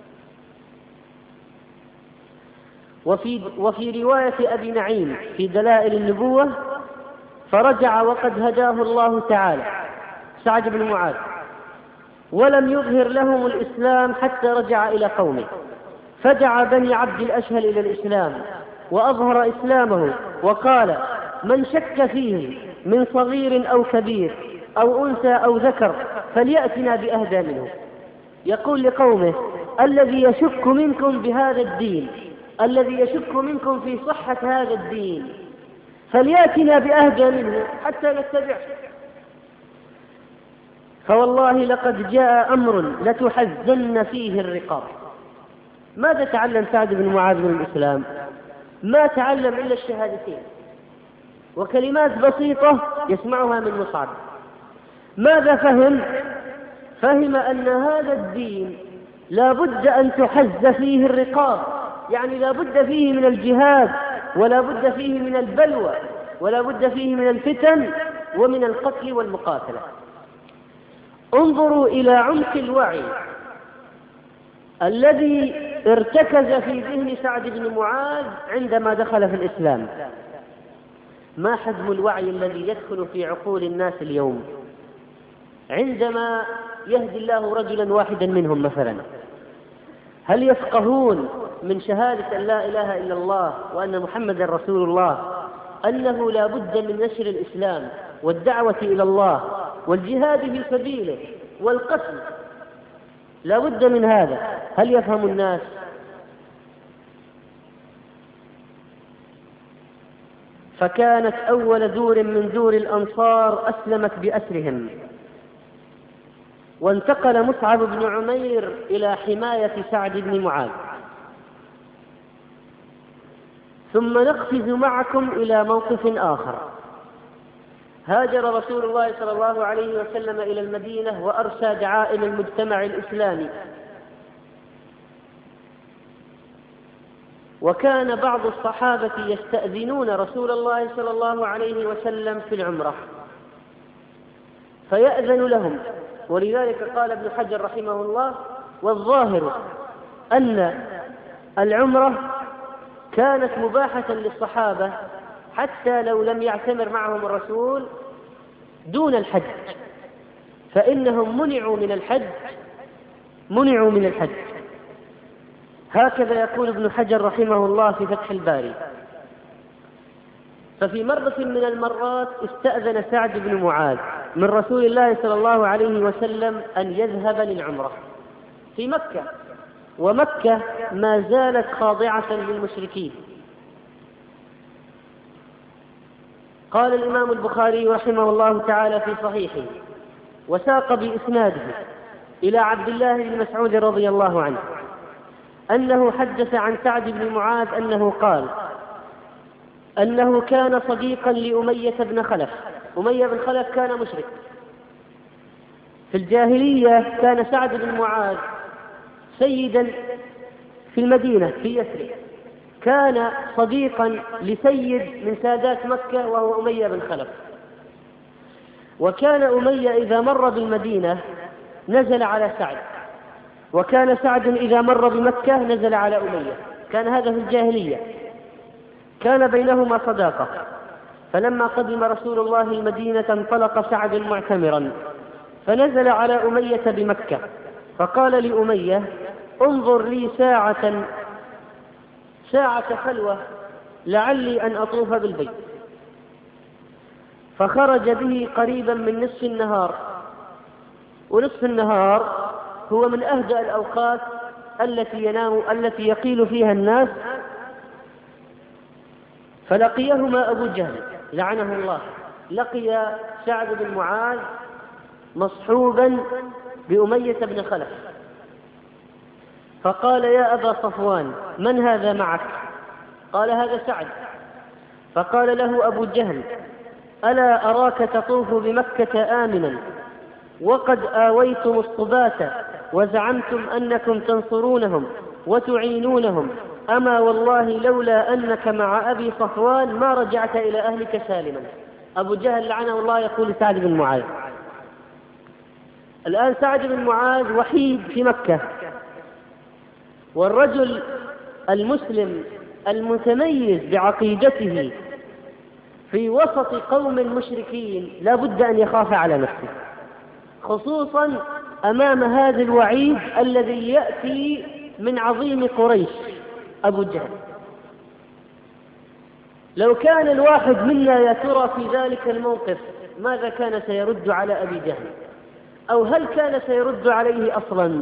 وفي رواية أبي نعيم في دلائل النبوة: فرجع وقد هداه الله تعالى سعد بن معاذ ولم يظهر لهم الإسلام حتى رجع إلى قومه، فدعا بني عبد الأشهل إلى الإسلام وأظهر إسلامه، وقال: من شك فيه من صغير أو كبير أو أنثى أو ذكر فليأتنا بأهدى منه. يقول لقومه: الذي يشك منكم بهذا الدين، الذي يشك منكم في صحة هذا الدين فليأتنا بأهدى منه حتى نتبعه. فوالله لقد جاء أمر لتحزن فيه الرقاب. ماذا تعلم سعد بن معاذ من الإسلام؟ ما تعلم إلا الشهادتين وكلمات بسيطة يسمعها من مصعب. ماذا فهم؟ فهم أن هذا الدين لا بد أن تحز فيه الرقاب، يعني لا بد فيه من الجهاد، ولا بد فيه من البلوى، ولا بد فيه من الفتن ومن القتل والمقاتلة. انظروا إلى عمق الوعي الذي ارتكز في ذهن سعد بن معاذ عندما دخل في الإسلام. ما حجم الوعي الذي يدخل في عقول الناس اليوم عندما يهدي الله رجلا واحدا منهم مثلا؟ هل يفقهون من شهادة أن لا إله إلا الله وأن محمدا رسول الله أنه لا بد من نشر الإسلام والدعوة إلى الله والجهاد في سبيله والقتل؟ لا بد من هذا. هل يفهم الناس؟ فكانت أول دور من دور الأنصار أسلمت بأسرهم، وانتقل مصعب بن عمير إلى حماية سعد بن معاذ. ثم نقفز معكم إلى موقف آخر. هاجر رسول الله صلى الله عليه وسلم إلى المدينة وأرسى دعائم المجتمع الإسلامي، وكان بعض الصحابة يستأذنون رسول الله صلى الله عليه وسلم في العمرة فيأذن لهم. ولذلك قال ابن حجر رحمه الله: والظاهر أن العمرة كانت مباحة للصحابة حتى لو لم يعتمر معهم الرسول دون الحج، فإنهم منعوا من الحج. هكذا يقول ابن حجر رحمه الله في فتح الباري. ففي مرة من المرات استأذن سعد بن معاذ من رسول الله صلى الله عليه وسلم أن يذهب للعمرة في مكة، ومكة ما زالت خاضعة للمشركين. قال الإمام البخاري رحمه الله تعالى في صحيحه وساق بإسناده إلى عبد الله بن مسعود رضي الله عنه أنه حدث عن سعد بن معاذ أنه قال أنه كان صديقا لأمية بن خلف. أمية بن خلف كان مشرك في الجاهلية. كان سعد بن معاذ سيدا في المدينة في يثرب، كان صديقا لسيد من سادات مكة وهو أمية بن خلف. وكان أمية إذا مر بالمدينة نزل على سعد وكان سعد إذا مر بمكة نزل على أمية، كان هذا في الجاهلية، كان بينهما صداقة. فلما قدم رسول الله المدينة انطلق سعد معتمرا، فنزل على أمية بمكة، فقال لأمية: انظر لي ساعة خلوة لعلي أن أطوف بالبيت. فخرج به قريبا من نصف النهار، ونصف النهار هو من أهدأ الأوقات التي يقيل فيها الناس. فلقيهما أبو جهل لعنه الله، لقي سعد بن معاذ مصحوبا بأمية بن خلف، فقال: يا أبا صفوان، من هذا معك؟ قال: هذا سعد. فقال له أبو جهل: ألا أراك تطوف بمكة آمنا وقد آويتم الصباة وزعمتم أنكم تنصرونهم وتعينونهم، أما والله لولا أنك مع أبي صفوان ما رجعت إلى أهلك سالما. أبو جهل لعنه الله يقول سعد بن معاذ. الآن سعد بن معاذ وحيد في مكة، والرجل المسلم المتميز بعقيدته في وسط قوم مشركين لا بد أن يخاف على نفسه، خصوصا أمام هذا الوعيد الذي يأتي من عظيم قريش أبو جهل. لو كان الواحد منا يا ترى في ذلك الموقف ماذا كان سيرد على أبي جهل؟ أو هل كان سيرد عليه أصلا؟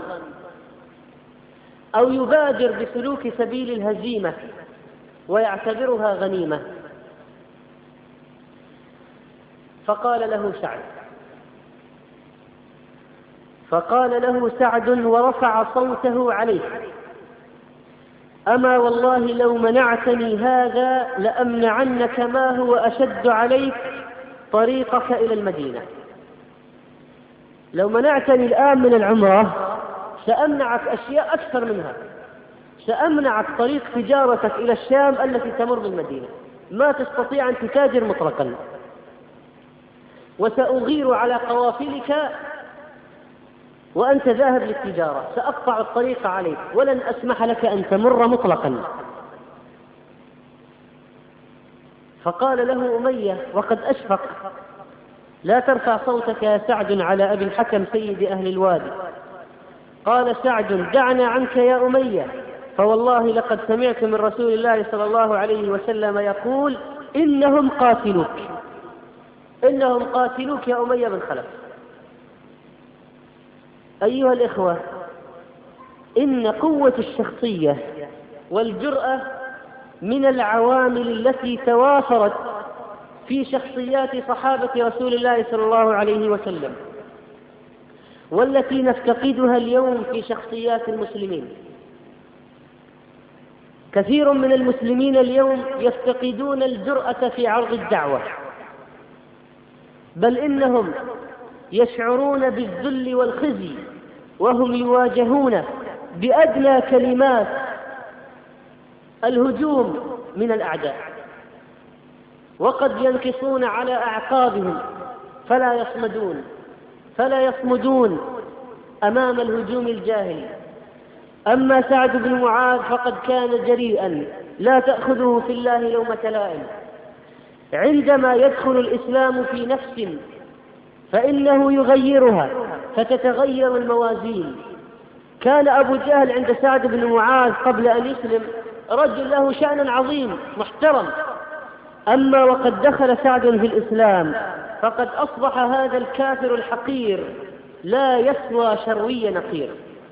أو يبادر بسلوك سبيل الهزيمة ويعتبرها غنيمة؟ فقال له سعد ورفع صوته عليه: أما والله لو منعتني هذا لأمنعنك ما هو أشد عليك طريقك إلى المدينة. لو منعتني الآن من العمرة سأمنعك أشياء أكثر منها، سأمنعك طريق تجارتك إلى الشام التي تمر بالمدينة، ما تستطيع أن تتاجر مطلقا، وسأغير على قوافلك وأنت ذاهب للتجارة، سأقطع الطريق عليك ولن أسمح لك أن تمر مطلقا. فقال له أمية وقد أشفق: لا ترفع صوتك يا سعد على أبي الحكم سيد أهل الوادي. قال سعد: دعنا عنك يا أمية، فوالله لقد سمعت من رسول الله صلى الله عليه وسلم يقول: إنهم قاتلوك يا أمية بن خلف. أيها الإخوة، إن قوة الشخصية والجرأة من العوامل التي توافرت في شخصيات صحابة رسول الله صلى الله عليه وسلم، والتي نفتقدها اليوم في شخصيات المسلمين. كثير من المسلمين اليوم يفتقدون الجرأة في عرض الدعوة، بل إنهم يشعرون بالذل والخزي وهم يواجهون بأدنى كلمات الهجوم من الأعداء، وقد ينكصون على أعقابهم فلا يصمدون أمام الهجوم الجاهلي. أما سعد بن معاذ فقد كان جريئا لا تأخذه في الله لومة لائم. عندما يدخل الإسلام في نفس فإنه يغيرها فتتغير الموازين. كان أبو جهل عند سعد بن معاذ قبل أن يسلم رجل له شأن عظيم محترم، أما وقد دخل سعد في الإسلام فقد أصبح هذا الكافر الحقير لا يسوى شروي نقير.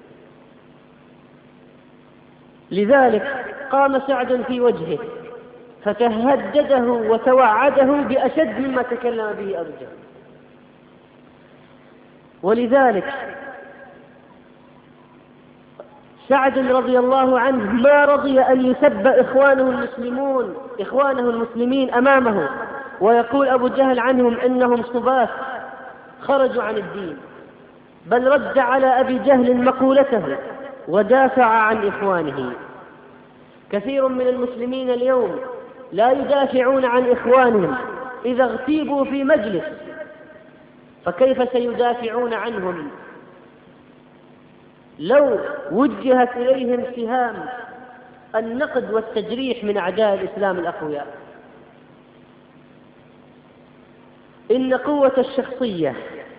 لذلك قام سعد في وجهه فتهدده وتوعده بأشد مما تكلم به أبو جهل. ولذلك سعد رضي الله عنه ما رضي أن يسب إخوانه المسلمين أمامه، ويقول أبو جهل عنهم إنهم صباة خرجوا عن الدين، بل رد على أبي جهل مقولته ودافع عن إخوانه. كثير من المسلمين اليوم لا يدافعون عن إخوانهم، إذا اغتيبوا في مجلس فكيف سيدافعون عنهم لو وجهت إليهم سهام النقد والتجريح من أعداء الإسلام الأقوياء. إن قوة الشخصية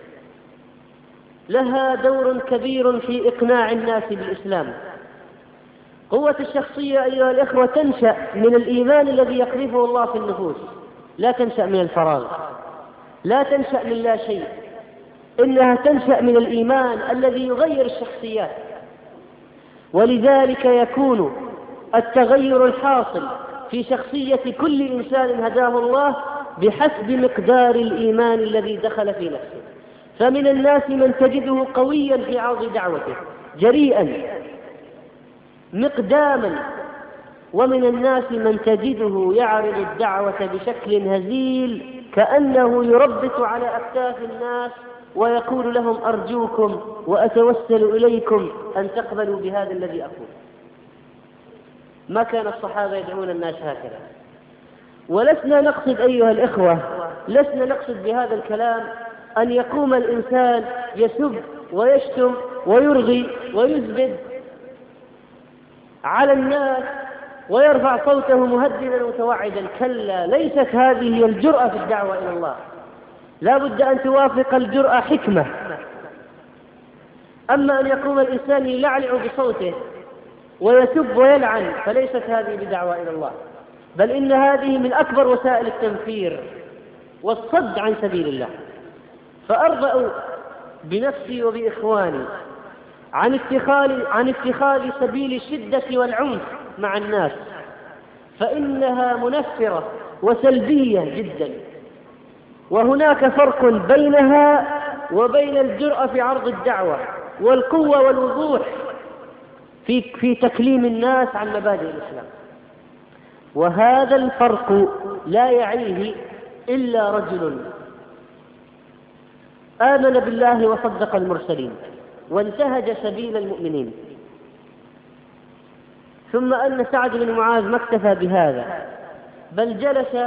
لها دور كبير في إقناع الناس بالإسلام. قوة الشخصية أيها الإخوة تنشأ من الإيمان الذي يقذفه الله في النفوس، لا تنشأ من الفراغ، لا تنشأ من لا شيء، إنها تنشأ من الإيمان الذي يغير الشخصيات. ولذلك يكون التغير الحاصل في شخصية كل إنسان هداه الله بحسب مقدار الإيمان الذي دخل في نفسه. فمن الناس من تجده قويا في عرض دعوته جريئا مقداما، ومن الناس من تجده يعرض الدعوة بشكل هزيل كأنه يربط على أكتاف الناس ويقول لهم أرجوكم وأتوسل إليكم أن تقبلوا بهذا الذي أقول. ما كان الصحابة يدعون الناس هكذا. ولسنا نقصد أيها الإخوة، لسنا نقصد بهذا الكلام أن يقوم الإنسان يسب ويشتم ويرغي ويزبد على الناس ويرفع صوته مهددا متوعدا. كلا، ليست هذه هي الجرأة في الدعوة إلى الله. لا بد أن توافق الجرأة حكمة. أما أن يقوم الإنسان يلعلع بصوته ويسب ويلعن فليست هذه بدعوة إلى الله، بل إن هذه من أكبر وسائل التنفير والصد عن سبيل الله. فأرضأ بنفسي وبإخواني عن اتخاذ سبيل الشدة والعنف مع الناس، فإنها منفرة وسلبية جدا. وهناك فرق بينها وبين الجرأة في عرض الدعوة والقوة والوضوح في تكليم الناس عن مبادئ الإسلام. وهذا الفرق لا يعيه إلا رجل آمن بالله وصدق المرسلين وانتهج سبيل المؤمنين. ثم أن سعد بن معاذ ما اكتفى بهذا، بل جلس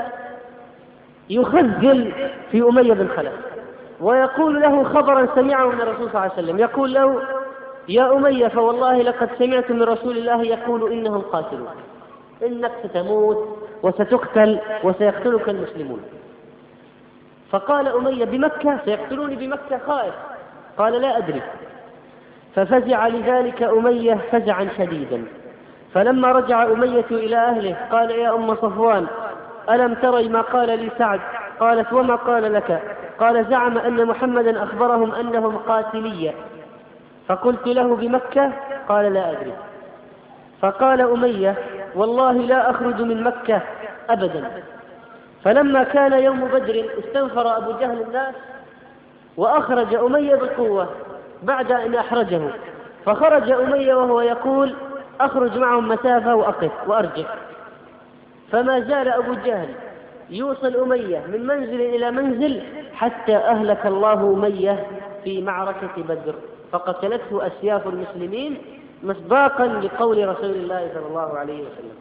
يخزل في أمية بن خلف ويقول له خبرا سمعه من الرسول صلى الله عليه وسلم، يقول له: يا أمية، فوالله لقد سمعت من رسول الله يقول إنهم قاتلون، إنك ستموت وستقتل وسيقتلك المسلمون. فقال أمية: بمكة؟ سيقتلوني بمكة؟ خائف. قال: لا أدري. ففزع لذلك أمية فزعا شديدا. فلما رجع أمية إلى أهله قال: يا أم صفوان، ألم تري ما قال لي سعد؟ قالت: وما قال لك؟ قال: زعم أن محمدا أخبرهم أنهم قاتلية، فقلت له: بمكة؟ قال: لا أدري. فقال أمية: والله لا أخرج من مكة أبدا. فلما كان يوم بدر استنفر أبو جهل الناس وأخرج أمية بالقوة بعد أن أحرجه، فخرج أمية وهو يقول: أخرج معهم مسافة وأقف وأرجع. فما زال أبو جهل يوصل أمية من منزل إلى منزل حتى أهلك الله أمية في معركة بدر، فقتلته أسياف المسلمين مصداقا لقول رسول الله صلى الله عليه وسلم.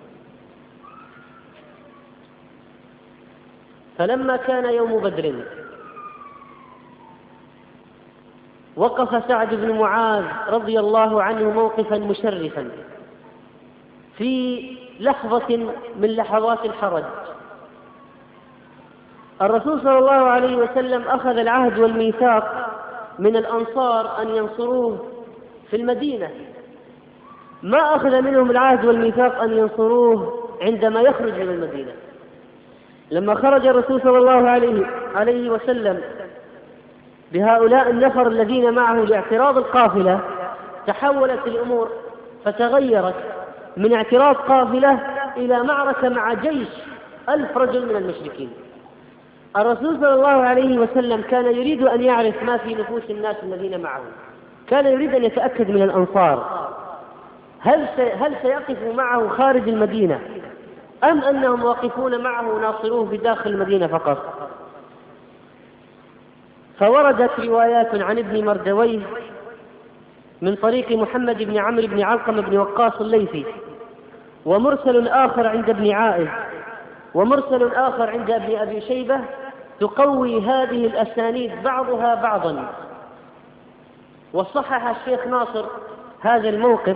فلما كان يوم بدر وقف سعد بن معاذ رضي الله عنه موقفا مشرفا في لحظة من لحظات الحرج. الرسول صلى الله عليه وسلم أخذ العهد والميثاق من الأنصار أن ينصروه في المدينة، ما أخذ منهم العهد والميثاق أن ينصروه عندما يخرج من المدينة. لما خرج الرسول صلى الله عليه وسلم بهؤلاء النفر الذين معه لاعتراض القافلة، تحولت الأمور فتغيرت من اعتراض قافلة إلى معركة مع جيش 1000 رجل من المشركين. الرسول صلى الله عليه وسلم كان يريد أن يعرف ما في نفوس الناس الذين معه، كان يريد أن يتأكد من الأنصار هل سيقفوا معه خارج المدينة أم أنهم واقفون معه ناصروه بداخل المدينة فقط. فوردت روايات عن ابن مردويه من طريق محمد بن عمرو بن علقم بن وقاص الليثي، ومرسل آخر عند ابن عائذ، ومرسل آخر عند ابن أبي شيبة، تقوي هذه الأسانيد بعضها بعضا. وصحح الشيخ ناصر هذا الموقف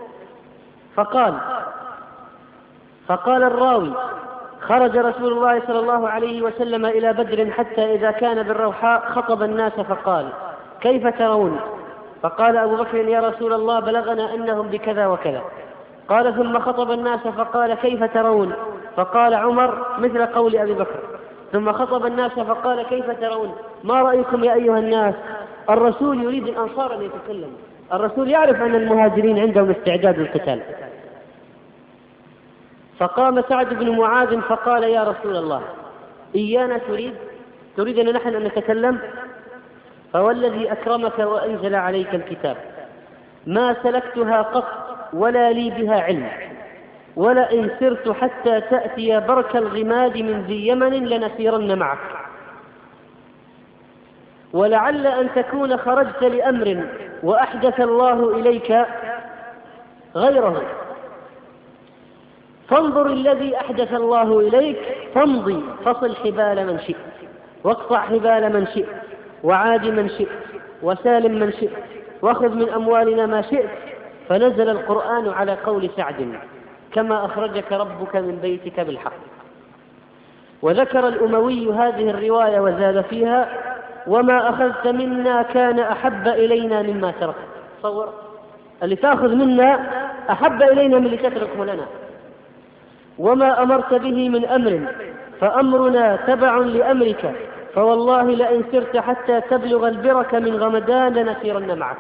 فقال الراوي: خرج رسول الله صلى الله عليه وسلم إلى بدر حتى إذا كان بالروحاء خطب الناس فقال: كيف ترون؟ فقال أبو بكر: يا رسول الله بلغنا أنهم بكذا وكذا. قال: ثم خطب الناس فقال: كيف ترون؟ فقال عمر مثل قول أبي بكر. ثم خطب الناس فقال: كيف ترون؟ ما رأيكم يا أيها الناس؟ الرسول يريد الأنصار أن يتكلموا، الرسول يعرف أن المهاجرين عندهم استعداد للقتال. فقام سعد بن معاذ فقال: يا رسول الله إيانا تريد أن نحن أن نتكلم؟ فوالذي أكرمك وأنزل عليك الكتاب ما سلكتها قط ولا لي بها علم، ولئن سرت حتى تأتي برك الغماد من ذي يمن لنسيرن معك، ولعل أن تكون خرجت لأمر وأحدث الله إليك غيره، فانظر الذي أحدث الله إليك فامضي فصل حبال من شئت، واقطع حبال من شئت، وعاد من شئت، وسالم من شئت، واخذ من أموالنا ما شئت. فنزل القرآن على قول سعد: كما أخرجك ربك من بيتك بالحق. وذكر الأموي هذه الرواية وزاد فيها: وما أخذت منا كان أحب إلينا مما تركت. تصور اللي تأخذ منا أحب إلينا من اللي تتركه لنا. وما أمرت به من أمر فأمرنا تبع لأمرك، فوالله لئن سرت حتى تبلغ البرك من غمدان لنسيرن معك.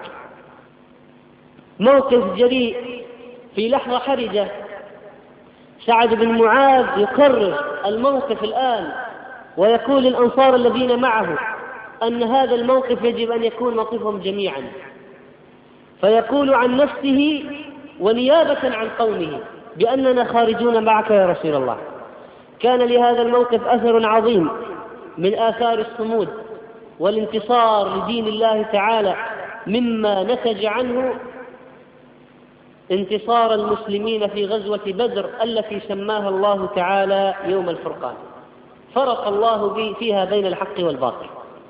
موقف جريء في لحظة حرجة، سعد بن معاذ يقرر الموقف الآن ويقول للأنصار الذين معه أن هذا الموقف يجب أن يكون موقفهم جميعا، فيقول عن نفسه ونيابة عن قومه بأننا خارجون معك يا رسول الله. كان لهذا الموقف أثر عظيم من آثار الصمود والانتصار لدين الله تعالى، مما نتج عنه انتصار المسلمين في غزوة بدر التي سماها الله تعالى يوم الفرقان، فرق الله فيها بين الحق والباطل.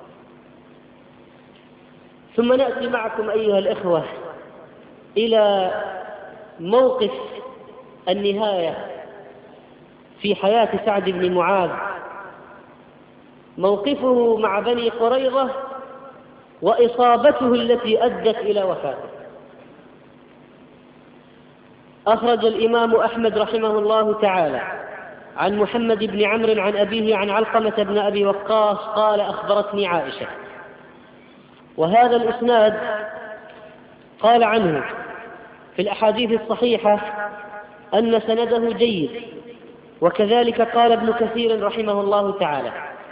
ثم نأتي معكم أيها الإخوة إلى موقف النهاية في حياة سعد بن معاذ، موقفه مع بني قريظة وإصابته التي أدت إلى وفاته. أخرج الإمام أحمد رحمه الله تعالى عن محمد بن عمرو عن أبيه عن علقمة بن أبي وقاص قال: أخبرتني عائشة. وهذا الإسناد قال عنه في الأحاديث الصحيحة أن سنده جيد، وكذلك قال ابن كثير رحمه الله تعالى.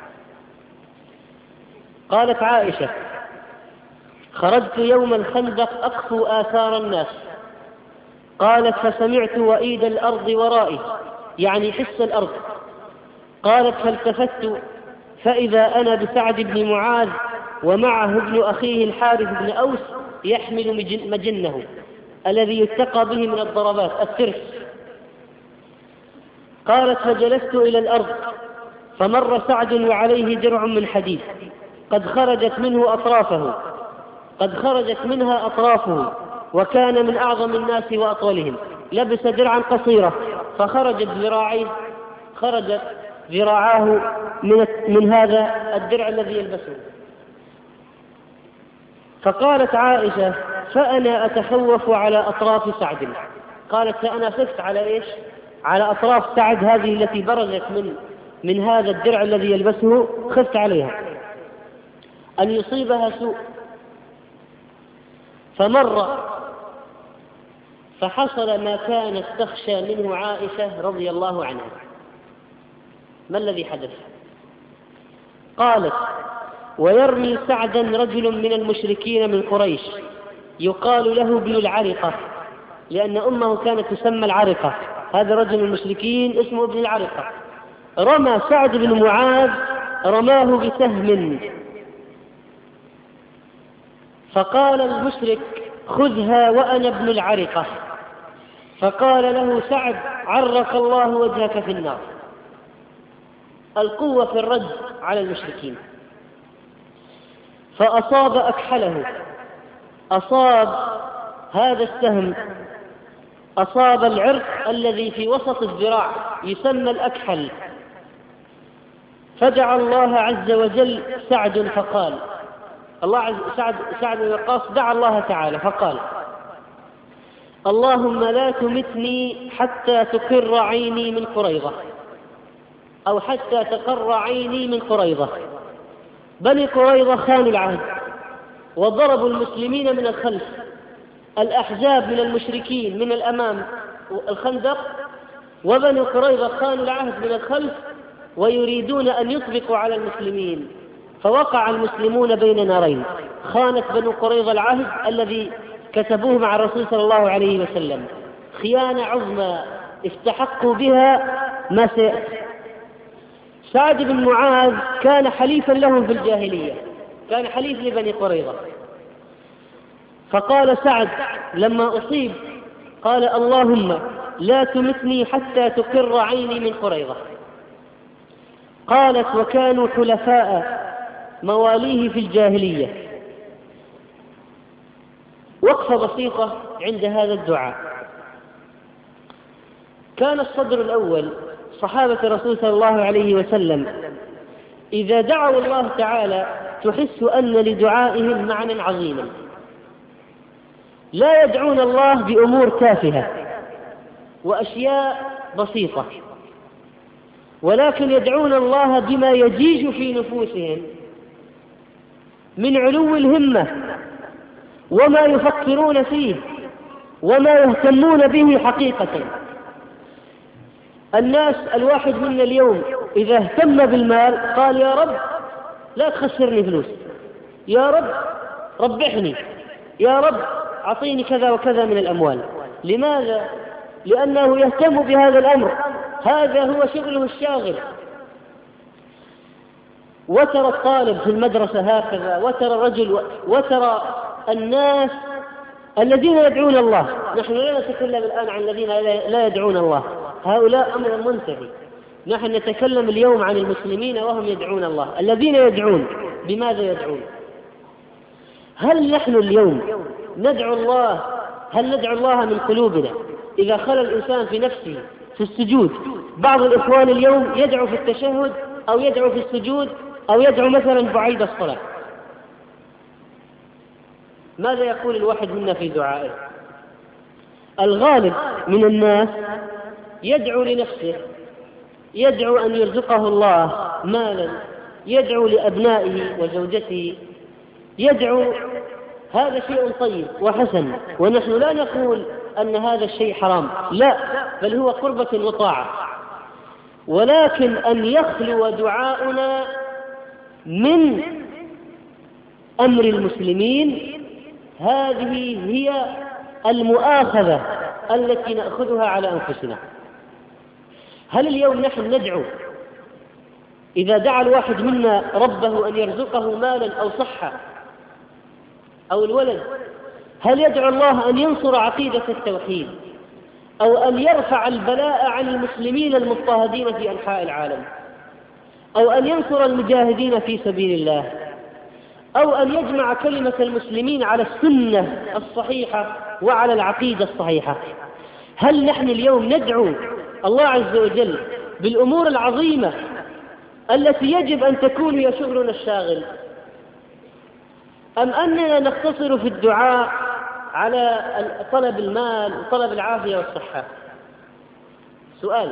قالت عائشة: خرجت يوم الخندق أقفو آثار الناس. قالت: فسمعت وإيد الأرض ورائي، يعني حس الأرض. قالت: فالتفت فإذا أنا بسعد بن معاذ ومعه ابن أخيه الحارث بن أوس يحمل مجنه الذي يتقى به من الضربات الترس. قالت: فجلست إلى الأرض فمر سعد وعليه درع من حديد قد خرجت منها أطرافه، وكان من أعظم الناس وأطولهم، لبس درعا قصيرة فخرجت ذراعاه من هذا الدرع الذي يلبسه. فقالت عائشة: فأنا أتخوف على أطراف سعد. قالت: فأنا خفت على إيش؟ على أطراف سعد هذه التي برزت من هذا الدرع الذي يلبسه، خفت عليها أن يصيبها سوء. فمر فحصل ما كانت تخشى منه عائشة رضي الله عنها. ما الذي حدث؟ قالت: ويرمي سعدا رجل من المشركين من قريش يقال له ابن العرقة، لأن أمه كانت تسمى العرقة، هذا رجل من المشركين اسمه ابن العرقة. رمى سعد بن معاذ رماه بسهم، فقال المشرك: خذها وأنا ابن العرقة. فقال له سعد: عرق الله وجهك في النار. القوة في الرد على المشركين. فأصاب أكحله، أصاب هذا السهم أصاب العرق الذي في وسط الذراع يسمى الأكحل، فدعا الله عز وجل سعد فقال، سعد بن وقاص دعا الله تعالى فقال: اللهم لا تمتني حتى تقر عيني من قريظة، أو حتى تقر عيني من قريظة. بني قريظة خانوا العهد وضربوا المسلمين من الخلف، الأحزاب من المشركين من الأمام الخندق، وبني قريظة خانوا العهد من الخلف ويريدون أن يطبقوا على المسلمين، فوقع المسلمون بين نارين. خانت بنو قريظة العهد الذي كتبوه مع الرسول صلى الله عليه وسلم خيانة عظمى استحقوا بها ما سيأتي. سعد بن معاذ كان حليفا لهم في الجاهلية، كان حليف لبني قريظة، فقال سعد لما أصيب قال: اللهم لا تمتني حتى تقر عيني من قريظة. قالت: وكانوا حلفاء مواليه في الجاهلية. وقفة بسيطة عند هذا الدعاء. كان الصدر الأول صحابة الرسول صلى الله عليه وسلم إذا دعوا الله تعالى تحس أن لدعائهم معنى عظيما، لا يدعون الله بأمور تافهة وأشياء بسيطة، ولكن يدعون الله بما يجيج في نفوسهم من علو الهمة وما يفكرون فيه وما يهتمون به حقيقة. الناس الواحد منا اليوم إذا اهتم بالمال قال: يا رب لا تخسرني فلوس، يا رب ربحني، يا رب أعطيني كذا وكذا من الأموال. لماذا؟ لأنه يهتم بهذا الأمر، هذا هو شغله الشاغل. وترى الطالب في المدرسة هكذا، وترى الرجل، وترى الناس الذين يدعون الله. نحن لا نتكلم الآن عن الذين لا يدعون الله، هؤلاء أمر منتهي. نحن نتكلم اليوم عن المسلمين وهم يدعون الله. الذين يدعون بماذا يدعون؟ هل نحن اليوم ندعو الله؟ هل ندعو الله من قلوبنا؟ إذا خلى الإنسان في نفسه في السجود، بعض الإخوان اليوم يدعو في التشهد أو يدعو في السجود أو يدعو مثلا بعيد الصلاة، ماذا يقول الواحد منا في دعائه؟ الغالب من الناس يدعو لنفسه، يدعو أن يرزقه الله مالا، يدعو لأبنائه وزوجته، يدعو. هذا شيء طيب وحسن، ونحن لا نقول أن هذا الشيء حرام، لا، بل هو قربة وطاعة، ولكن أن يخلو دعاؤنا من أمر المسلمين، هذه هي المؤاخذة التي نأخذها على أنفسنا. هل اليوم نحن ندعو إذا دعا الواحد منا ربه أن يرزقه مالا أو صحة أو الولد، هل يدعو الله أن ينصر عقيدة التوحيد أو أن يرفع البلاء عن المسلمين المضطهدين في أنحاء العالم، أو أن ينصر المجاهدين في سبيل الله، أو أن يجمع كلمة المسلمين على السنة الصحيحة وعلى العقيدة الصحيحة؟ هل نحن اليوم ندعو الله عز وجل بالأمور العظيمة التي يجب أن تكون هي شغلنا الشاغل، أم أننا نقتصر في الدعاء على طلب المال وطلب العافية والصحة؟ سؤال.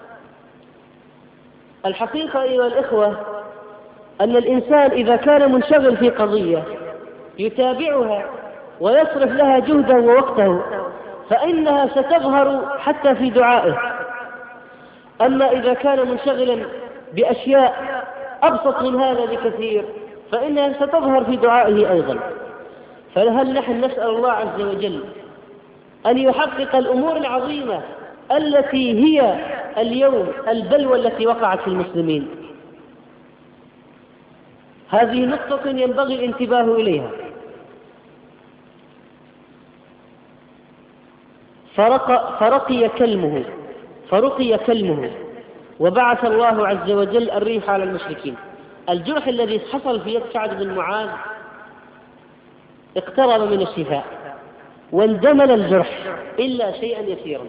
الحقيقة أيها الإخوة أن الإنسان إذا كان منشغل في قضية يتابعها ويصرف لها جهده ووقته فإنها ستظهر حتى في دعائه. أما إذا كان منشغلا بأشياء أبسط من هذا بكثير فإنها ستظهر في دعائه أيضا. فهل نحن نسأل الله عز وجل أن يحقق الأمور العظيمة التي هي اليوم البلوى التي وقعت في المسلمين؟ هذه نقطة ينبغي الانتباه إليها. فرقي كلمه وبعث الله عز وجل الريح على المشركين. الجرح الذي حصل في يد سعد بن معاذ اقترب من الشفاء، واندمل الجرح إلا شيئا يسيرا.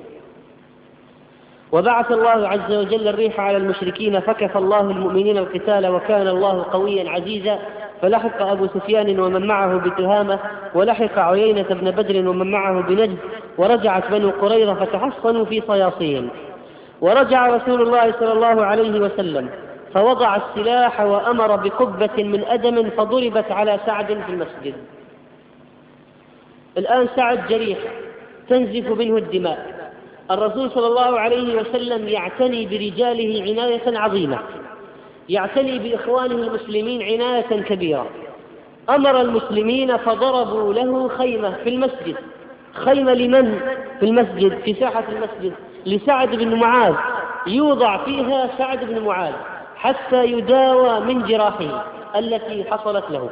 وبعث الله عز وجل الريح على المشركين فكفى الله المؤمنين القتال وكان الله قويا عزيزا، فلحق أبو سفيان ومن معه بتهامة، ولحق عيينة بن بدر ومن معه بنجد، ورجعت بنو قريظة فتحصنوا في صياصيهم. ورجع رسول الله صلى الله عليه وسلم فوضع السلاح وأمر بقبة من أدم فضربت على سعد في المسجد. الآن سعد جريح تنزف منه الدماء، الرسول صلى الله عليه وسلم يعتني برجاله عناية عظيمة، يعتني بإخوانه المسلمين عناية كبيرة. أمر المسلمين فضربوا له خيمة في المسجد. خيمة لمن في المسجد؟ في ساحة المسجد لسعد بن معاذ، يوضع فيها سعد بن معاذ حتى يداوى من جراحه التي حصلت له.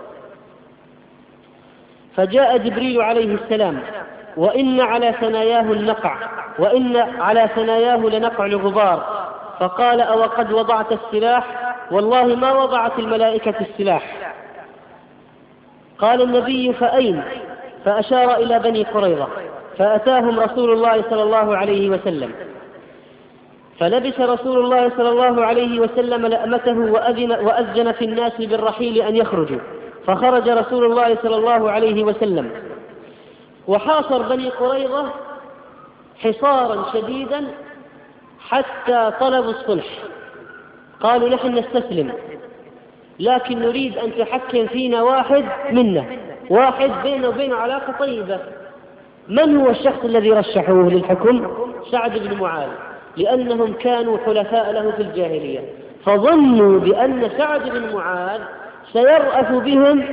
فجاء جبريل عليه السلام وإن على ثناياه النقع وإن على ثناياه لنقع الغبار، فقال أو قد وضعت السلاح؟ والله ما وضعت الملائكة السلاح. قال النبي فأين؟ فأشار إلى بني قريظة، فأتاهم رسول الله صلى الله عليه وسلم، فلبس رسول الله صلى الله عليه وسلم لأمته وأذن في الناس بالرحيل أن يخرجوا، فخرج رسول الله صلى الله عليه وسلم وحاصر بني قريظة حصارا شديدا حتى طلبوا الصلح. قالوا نحن نستسلم لكن نريد أن تحكم فينا واحد منا، واحد بينه وبينه علاقة طيبة. من هو الشخص الذي رشحوه للحكم؟ سعد بن معاذ، لأنهم كانوا حلفاء له في الجاهلية، فظنوا بأن سعد بن معاذ سيرأف بهم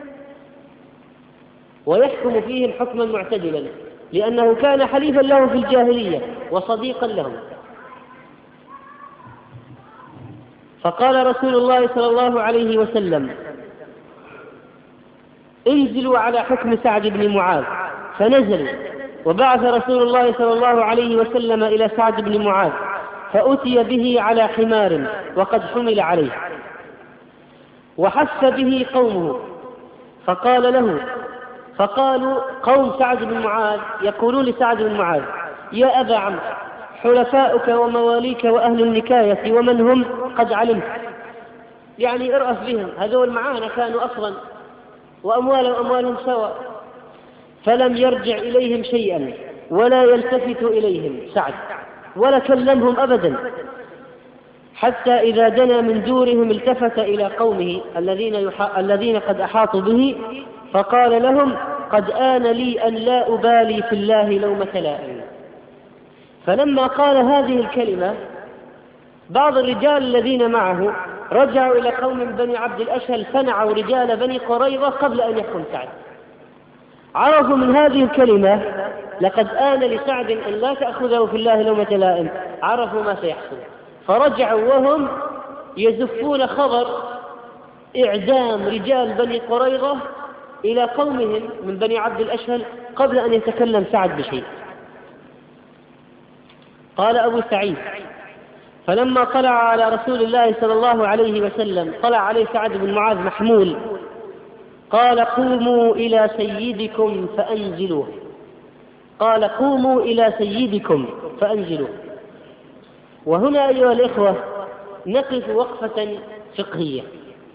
ويحكم فيهم حكما معتدلا، لأنه كان حليفا لهم في الجاهلية وصديقا لهم. فقال رسول الله صلى الله عليه وسلم انزلوا على حكم سعد بن معاذ، فنزلوا. وبعث رسول الله صلى الله عليه وسلم إلى سعد بن معاذ فأتي به على حمار وقد حمل عليه، وحس به قومه فقال له، فقالوا قوم سعد بن معاذ يقولون لسعد بن معاذ يا أبا عمرو حلفاؤك ومواليك وأهل النكاية ومن هم قد علمت، يعني ارأف بهم، هذول معانا كانوا أصلا وأموالهم سواء. فلم يرجع إليهم شيئا ولا يلتفت إليهم سعد ولا كلمهم أبدا، حتى إذا دنا من دورهم التفت إلى قومه الذين قد أحاطوا به فقال لهم قد آن لي أن لا أبالي في الله لومة لائم. فلما قال هذه الكلمة بعض الرجال الذين معه رجعوا إلى قوم بني عبد الأشهل فنعوا رجال بني قريظة قبل أن يحكم سعد. عرفوا من هذه الكلمة لقد آن لسعد أن لا تأخذه في الله لومة لائم، عرفوا ما سيحصل، فرجعوا وهم يزفون خبر إعدام رجال بني قريظة إلى قومهم من بني عبد الأشهل قبل أن يتكلم سعد بشيء. قال أبو سعيد فلما طلع على رسول الله صلى الله عليه وسلم طلع عليه سعد بن معاذ محمول، قال قوموا إلى سيدكم فأنزلوه. قال قوموا إلى سيدكم فأنزلوه. وهنا أيها الإخوة نقف وقفة فقهية.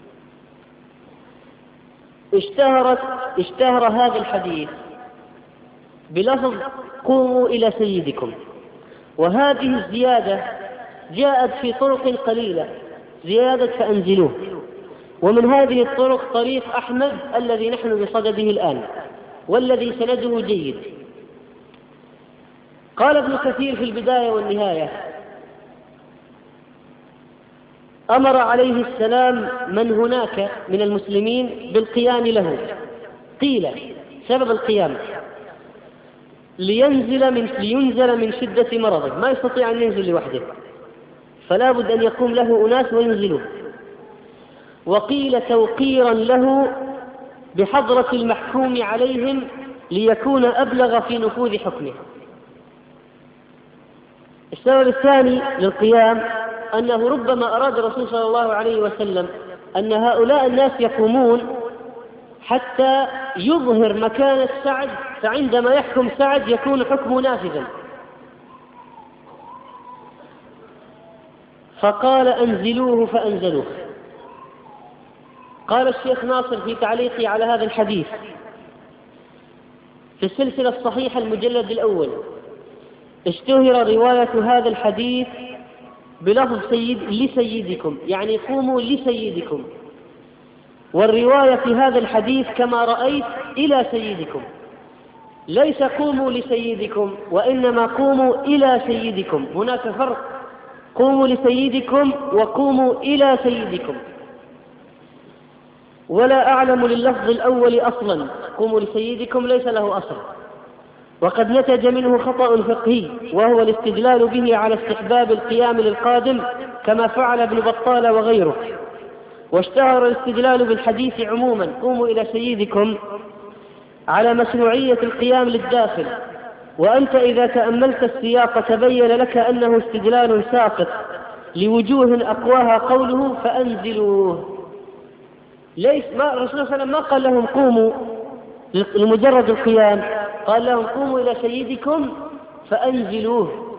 اشتهر هذا الحديث بلفظ قوموا إلى سيدكم، وهذه الزيادة جاءت في طرق قليلة، زيادة فأنزلوه. ومن هذه الطرق طريق أحمد الذي نحن بصدده الآن والذي سنده جيد. قال ابن كثير في البداية والنهاية أمر عليه السلام من هناك من المسلمين بالقيام له. قيل سبب القيام لينزل من شدة مرضه، ما يستطيع أن ينزل لوحده، فلا بد أن يقوم له أناس وينزلوه. وقيل توقيرا له بحضرة المحكوم عليهم ليكون أبلغ في نفوذ حكمه. السبب الثاني للقيام أنه ربما أراد الرسول صلى الله عليه وسلم أن هؤلاء الناس يقومون حتى يظهر مكانة سعد فعندما يحكم سعد يكون حكمه نافذا. فقال أنزلوه فأنزلوه. قال الشيخ ناصر في تعليقه على هذا الحديث في السلسلة الصحيحة المجلد الأول: اشتهر رواية هذا الحديث بلفظ لسيدكم، يعني قوموا لسيدكم، والرواية في هذا الحديث كما رأيت إلى سيدكم، ليس قوموا لسيدكم وإنما قوموا إلى سيدكم. هناك فرق، قوموا لسيدكم وقوموا إلى سيدكم. ولا أعلم لللفظ الأول أصلا، قوموا لسيدكم ليس له أصل، وقد نتج منه خطأ فقهي، وهو الاستدلال به على استحباب القيام للقادم كما فعل ابن بطال وغيره. واشتهر الاستدلال بالحديث عموما قوموا إلى سيدكم على مشروعية القيام للداخل، وأنت إذا تأملت السياق تبين لك أنه استدلال ساقط لوجوه أقواها قوله فأنزلوه. الرسول صلى الله عليه وسلم ما قال لهم قوموا لمجرد القيام، قال لهم قوموا إلى سيدكم فأنزلوه.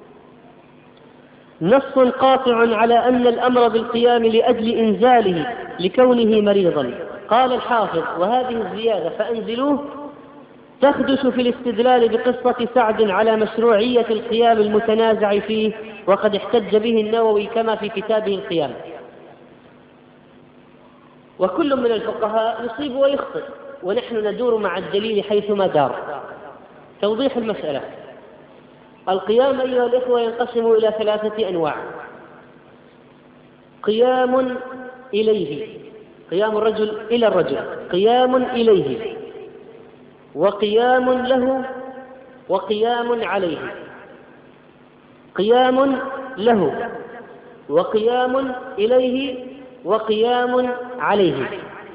نص قاطع على أن الأمر بالقيام لأجل إنزاله لكونه مريضا. قال الحافظ: وهذه الزيادة فأنزلوه تخدش في الاستدلال بقصة سعد على مشروعية القيام المتنازع فيه، وقد احتج به النووي كما في كتابه القيام. وكل من الفقهاء يصيب ويخطئ، ونحن ندور مع الدليل حيثما دار. توضيح المسألة: القيام أيها الإخوة ينقسم إلى 3 أنواع: قيام إليه، قيام الرجل إلى الرجل، قيام إليه، وقيام له، وقيام عليه. قيام له وقيام إليه وقيام عليه.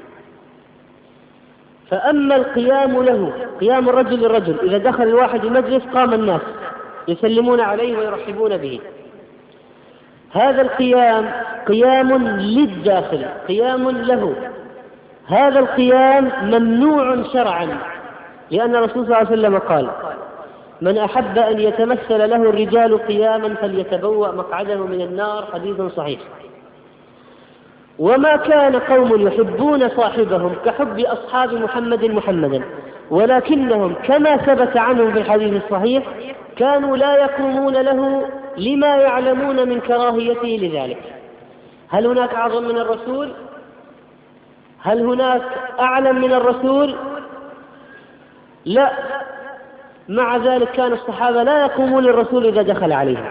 فأما القيام له، قيام الرجل للرجل، إذا دخل الواحد المجلس قام الناس يسلمون عليه ويرحبون به. هذا القيام قيام للداخل، قيام له. هذا القيام ممنوع شرعا، لأن الرسول صلى الله عليه وسلم قال: من أحب أن يتمثل له الرجال قياما فليتبوأ مقعده من النار. حديث صحيح. وما كان قوم يحبون صاحبهم كحب أصحاب محمدا، ولكنهم كما ثبت عنهم في الحديث الصحيح كانوا لا يقومون له لما يعلمون من كراهيته لذلك. هل هناك أعظم من الرسول؟ هل هناك أعلم من الرسول؟ لا. مع ذلك كان الصحابة لا يقومون للرسول إذا دخل عليهم.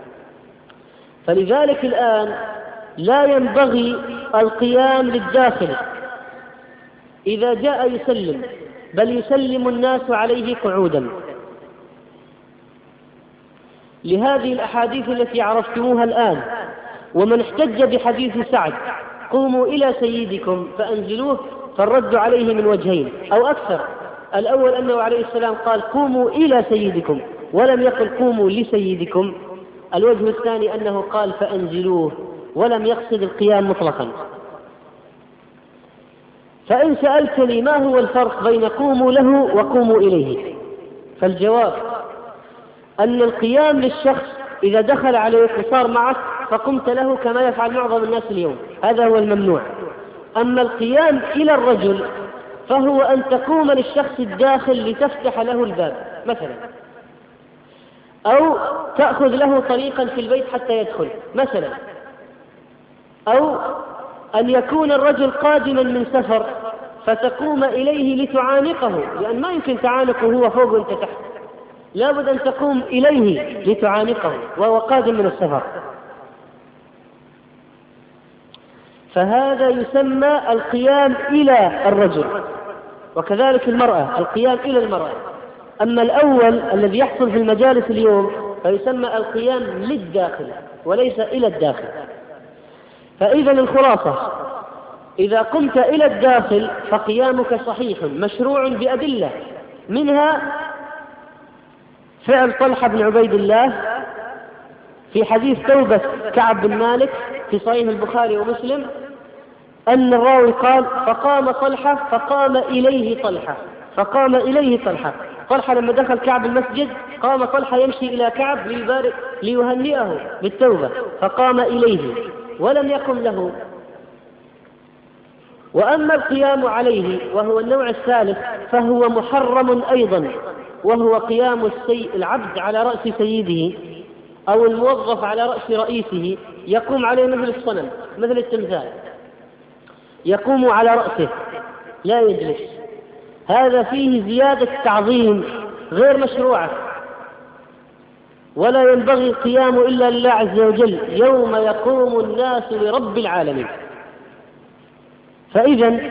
فلذلك الآن لا ينبغي القيام للداخل إذا جاء يسلم، بل يسلم الناس عليه قعودا، لهذه الأحاديث التي عرفتموها الآن. ومن احتج بحديث سعد قوموا إلى سيدكم فأنزلوه، فالرد عليه من وجهين أو أكثر: الأول أنه عليه السلام قال قوموا إلى سيدكم ولم يقل قوموا لسيدكم. الوجه الثاني أنه قال فأنزلوه ولم يقصد القيام مطلقا. فإن سألتني ما هو الفرق بين قوموا له وقوموا إليه، فالجواب أن القيام للشخص إذا دخل عليك وصار معك فقمت له كما يفعل معظم الناس اليوم، هذا هو الممنوع. أما القيام إلى الرجل فهو أن تقوم للشخص الداخل لتفتح له الباب مثلا، أو تأخذ له طريقا في البيت حتى يدخل مثلا، أو أن يكون الرجل قادما من سفر فتقوم إليه لتعانقه، لأن ما يمكن تعانقه هو فوق وانت تحت، لابد أن تقوم إليه لتعانقه وهو قادم من السفر. فهذا يسمى القيام إلى الرجل. وكذلك المرأة، القيام إلى المرأة. أما الأول الذي يحصل في المجالس اليوم فيسمى القيام للداخل وليس إلى الداخل. فإذا الخلاصة: إذا قمت إلى الداخل فقيامك صحيح مشروع بأدلة، منها فعل طلحة بن عبيد الله في حديث توبة كعب بن مالك في صحيح البخاري ومسلم، أن الراوي قال فقام طلحة فقام إليه طلحة، فقام إليه طلحة، طلحة لما دخل كعب المسجد قام طلحة يمشي إلى كعب ليهنئه بالتوبة، فقام إليه ولم يقم له. وأما القيام عليه وهو النوع الثالث فهو محرم أيضا، وهو قيام العبد على رأس سيده أو الموظف على رأس رئيسه، يقوم عليه مثل الصنم مثل التمثال، يقوم على رأسه لا يجلس. هذا فيه زيادة تعظيم غير مشروعة، ولا ينبغي القيام إلا لله عز وجل يوم يقوم الناس لرب العالمين. فإذا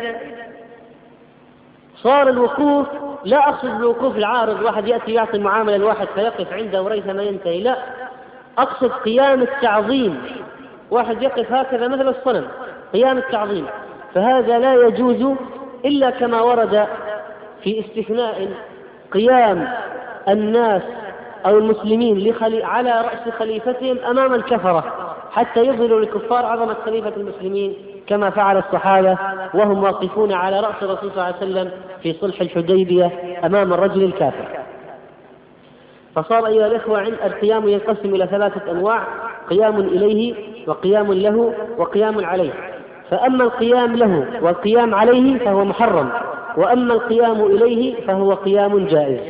صار الوقوف، لا أقصد الوقوف العارض واحد يأتي يعطي المعاملة الواحد فيقف عنده وريثما ينتهي، لا، أقصد قيام التعظيم، واحد يقف هكذا مثل الصنم، قيام التعظيم. فهذا لا يجوز إلا كما ورد في استثناء قيام الناس أو المسلمين على رأس خليفتهم أمام الكفرة حتى يظهروا للكفار عظمة خليفة المسلمين كما فعل الصحابة وهم واقفون على رأس الرسول صلى الله عليه وسلم في صلح الحديبية أمام الرجل الكافر. فصار أيها الإخوة القيام ينقسم إلى 3 أنواع: قيام إليه وقيام له وقيام عليه. فأما القيام له والقيام عليه فهو محرم، وأما القيام إليه فهو قيام جائز.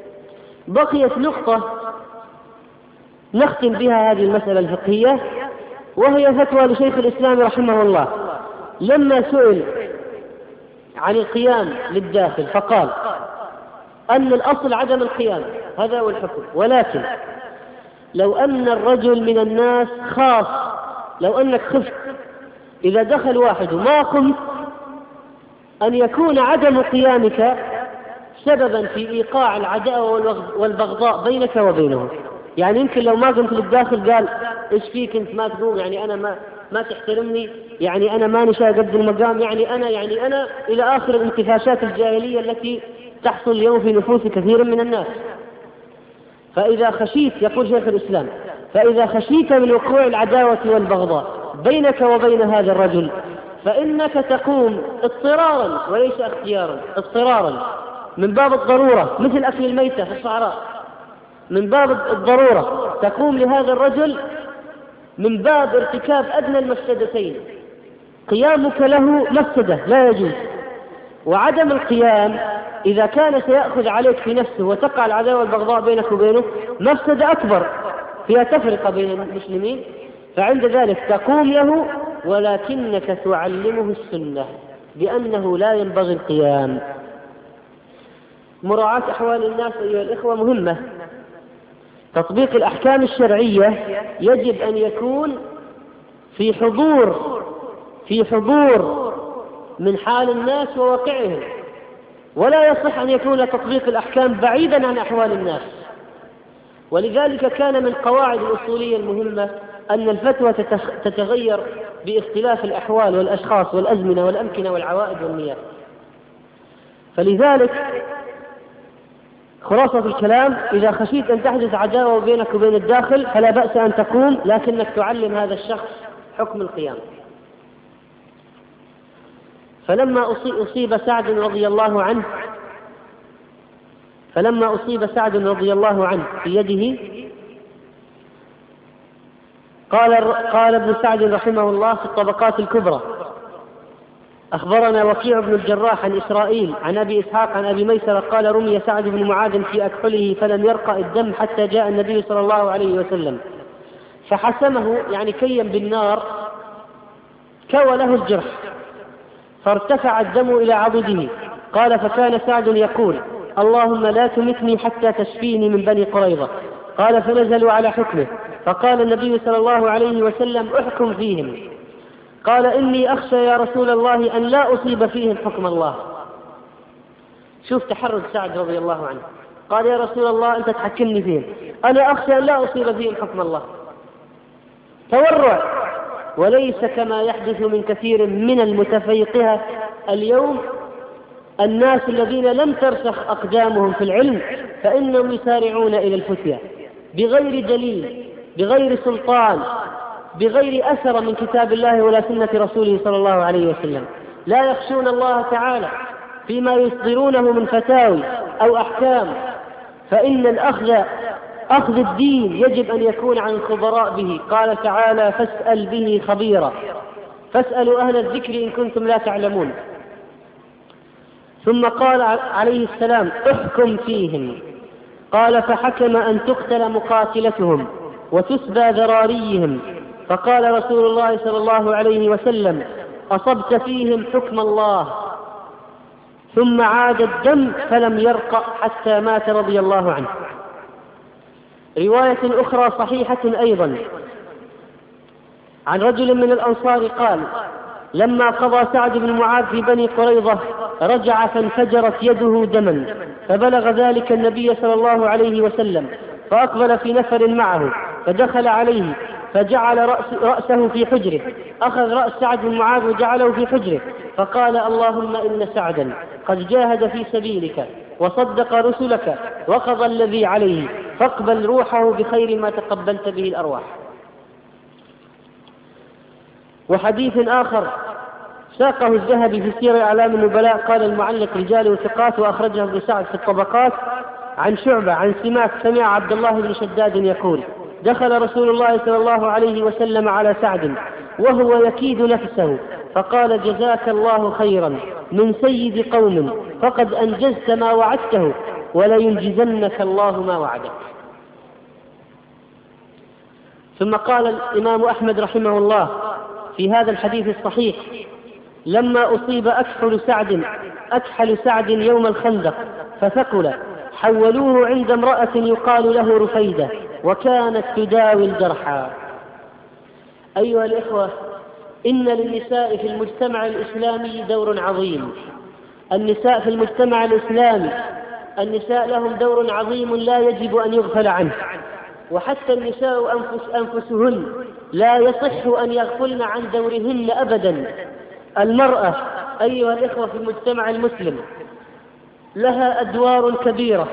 بقيت نقطة نختم بها هذه المسألة الفقهية، وهي فتوى لشيخ الإسلام رحمه الله لما سئل عن القيام للداخل فقال أن الأصل عدم القيام، هذا هو الحكم، ولكن لو أن الرجل من الناس خاص، لو أنك خفت إذا دخل واحد وما قمت أن يكون عدم قيامك سببا في إيقاع العداوة والبغضاء بينك وبينه. يعني يمكن لو ما قمت للداخل قال إيش فيك أنت ما تقوم، يعني أنا ما تحترمني، يعني أنا ما نشاء قد المقام، يعني أنا إلى آخر الانتفاشات الجاهلية التي تحصل اليوم في نفوس كثير من الناس. فإذا خشيت، يقول شيخ الإسلام، فإذا خشيت من وقوع العداوة والبغضاء بينك وبين هذا الرجل فإنك تقوم اضطرارا وليس اختيارا، اضطرارا من باب الضرورة، مثل أكل الميتة في الصحراء، من باب الضرورة تقوم لهذا الرجل من باب ارتكاب أدنى المفسدتين. قيامك له مفسدة لا يجوز، وعدم القيام إذا كان سيأخذ عليك في نفسه وتقع العداوة والبغضاء بينك وبينه مفسدة أكبر فيها تفرقة بين المسلمين، فعند ذلك تقوم له ولكنك تعلمه السنة بأنه لا ينبغي القيام. مراعاة أحوال الناس أيها الإخوة مهمة. تطبيق الأحكام الشرعية يجب أن يكون في حضور من حال الناس وواقعهم، ولا يصح أن يكون تطبيق الأحكام بعيدا عن أحوال الناس. ولذلك كان من قواعد الأصولية المهمة أن الفتوى تتغير باختلاف الأحوال والأشخاص والأزمنة والأمكنة والعوائد والنيات. فلذلك خلاصة الكلام: إذا خشيت أن تحدث عداوة بينك وبين الداخل فلا بأس أن تقوم، لكنك تعلم هذا الشخص حكم القيام. فلما أصيب سعد رضي الله عنه في يده قال ابن سعد رحمه الله في الطبقات الكبرى: أخبرنا وكيع بن الجراح عن إسرائيل عن أبي إسحاق عن أبي ميسرة قال: رمي سعد بن معاذ في أكحله فلم يرقى الدم حتى جاء النبي صلى الله عليه وسلم فحسمه، يعني كيا بالنار، كوى له الجرح فارتفع الدم إلى عضده. قال: فكان سعد يقول: اللهم لا تمتني حتى تشفيني من بني قريظة. قال: فنزلوا على حكمه، فقال النبي صلى الله عليه وسلم: احكم فيهم. قال: إني أخشى يا رسول الله أن لا أصيب فيهم حكم الله. شوف تحرك سعد رضي الله عنه، قال: يا رسول الله أنت تحكمني فيهم، أنا أخشى أن لا أصيب فيهم حكم الله. تورع، وليس كما يحدث من كثير من المتفيقهة اليوم، الناس الذين لم ترسخ أقدامهم في العلم فإنهم يسارعون إلى الفتيا بغير دليل، بغير سلطان، بغير أثر من كتاب الله ولا سنة رسوله صلى الله عليه وسلم. لا يخشون الله تعالى فيما يصدرونه من فتاوي أو أحكام فإن أخذ الدين يجب أن يكون عن الخبراء به. قال تعالى: فاسأل به خبيرا، فاسألوا أهل الذكر إن كنتم لا تعلمون. ثم قال عليه السلام: احكم فيهم. قال: فحكم أن تقتل مقاتلتهم وتسبى ذراريهم. فقال رسول الله صلى الله عليه وسلم: أصبت فيهم حكم الله. ثم عاد الدم فلم يرقع حتى مات رضي الله عنه. رواية أخرى صحيحة أيضا عن رجل من الأنصار قال: لما قضى سعد بن معاذ في بني قريظة رجع فانفجرت يده دما، فبلغ ذلك النبي صلى الله عليه وسلم، فأقبل في نفر معه فدخل عليه فجعل رأسه في حجره، أخذ رأس سعد بن معاذ وجعله في حجره، فقال: اللهم إن سعدا قد جاهد في سبيلك وصدق رسلك وقضى الذي عليه، فاقبل روحه بخير ما تقبلت به الأرواح. وحديث آخر ساقه الذهبي في سير أعلام النبلاء، قال المعلق: رجال وثقات، وأخرجه ابن سعد في الطبقات، عن شعبة عن سماك سمع عبد الله بن شداد يقول: دخل رسول الله صلى الله عليه وسلم على سعد وهو يكيد نفسه، فقال: جزاك الله خيرا من سيد قوم، فقد أنجزت ما وعدته، ولينجزنك الله ما وعدك. ثم قال الإمام أحمد رحمه الله في هذا الحديث الصحيح: لما أصيب أكحل سعد يوم الخندق فثقل، حولوه عند امرأة يقال له رفيدة، وكانت تداوي الجرحى. أيها الإخوة، إن للنساء في المجتمع الإسلامي دور عظيم. النساء في المجتمع الإسلامي، النساء لهم دور عظيم لا يجب أن يغفل عنه، وحتى النساء أنفسهن لا يصح أن يغفلن عن دورهن أبدا. المرأة أيها الإخوة في المجتمع المسلم لها أدوار كبيرة.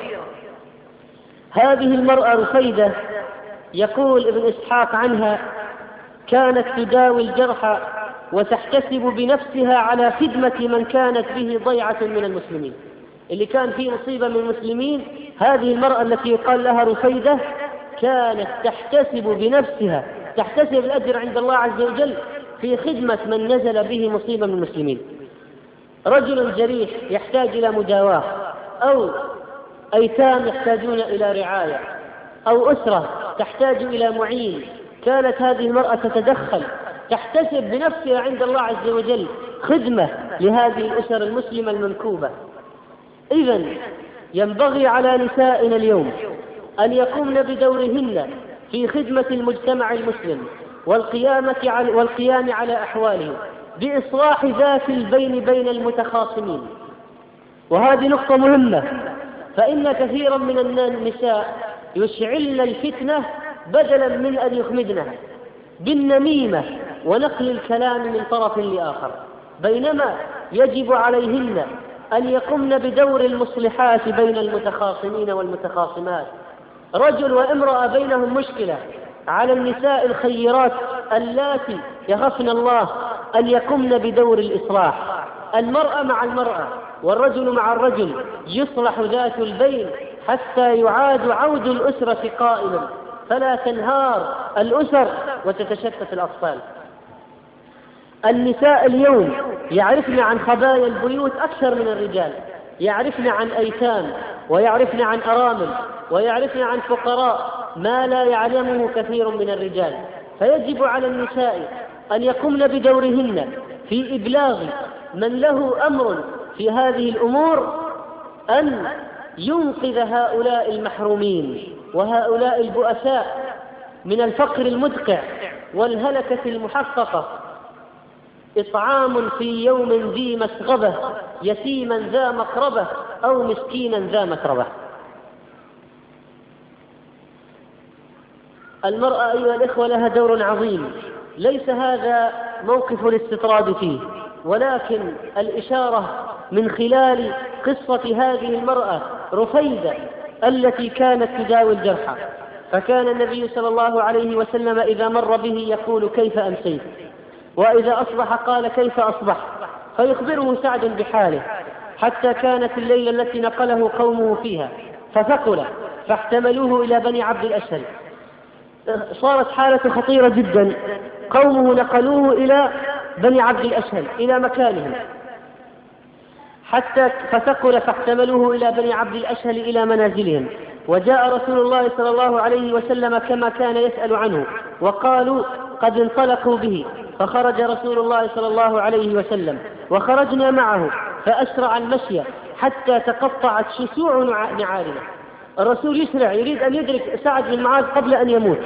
هذه المرأة رفيدة يقول ابن إسحاق عنها: كانت تداوي الجرحى وتحتسب بنفسها على خدمة من كانت به ضيعة من المسلمين. اللي كان فيه مصيبة من المسلمين، هذه المرأة التي يقال لها رفيدة كانت تحتسب بنفسها، تحتسب الأجر عند الله عز وجل في خدمة من نزل به مصيبة من المسلمين. رجل جريح يحتاج إلى مداواة، أو أيتام يحتاجون إلى رعاية، أو أسرة تحتاج إلى معين، كانت هذه المرأة تتدخل، تحتسب بنفسها عند الله عز وجل خدمة لهذه الأسر المسلمة المنكوبة. إذن ينبغي على نسائنا اليوم أن يقومن بدورهن في خدمة المجتمع المسلم والقيام على أحوالهم، بإصلاح ذات البين بين المتخاصمين. وهذه نقطة مهمة، فإن كثيرا من النساء يشعلن الفتنة بدلا من أن يخمدنها بالنميمة ونقل الكلام من طرف لآخر، بينما يجب عليهن أن يقمن بدور المصلحات بين المتخاصمين والمتخاصمات. رجل وامرأة بينهم مشكلة، على النساء الخيرات اللاتي يخافن الله أن يقمن بدور الإصلاح. المرأة مع المرأة والرجل مع الرجل يصلح ذات البين حتى يعاد عود الأسرة قائما، فلا تنهار الأسر وتتشتت الأطفال. النساء اليوم يعرفن عن خبايا البيوت أكثر من الرجال، يعرفن عن أيتام، ويعرفن عن أرامل، ويعرفن عن فقراء ما لا يعلمه كثير من الرجال. فيجب على النساء أن يقمن بدورهن في إبلاغ من له أمر في هذه الأمور، أن ينقذ هؤلاء المحرومين وهؤلاء البؤساء من الفقر المدقع والهلكة المحققة. إطعام في يوم ذي مسغبة، يتيما ذا مقربة، أو مسكينا ذا متربة. المرأة أيها الإخوة لها دور عظيم، ليس هذا موقف الاستطراد فيه، ولكن الإشارة من خلال قصة هذه المرأة رفيدة التي كانت تداوي الجرحى. فكان النبي صلى الله عليه وسلم إذا مر به يقول: كيف أمسيت؟ وإذا أصبح قال: كيف أصبح؟ فيخبره سعد بحاله، حتى كانت الليلة التي نقله قومه فيها فثقل، فاحتملوه إلى بني عبد الأشهل. صارت حالة خطيرة جدا، قومه نقلوه إلى بني عبد الأشهل إلى مكانهم حتى فثقل، فاحتملوه إلى بني عبد الأشهل إلى منازلهم. وجاء رسول الله صلى الله عليه وسلم كما كان يسأل عنه، وقالوا قد انطلقوا به. فخرج رسول الله صلى الله عليه وسلم وخرجنا معه، فأسرع المشي حتى تقطعت شسوع نعالنا. الرسول يسرع، يريد أن يدرك سعد بن معاذ قبل أن يموت.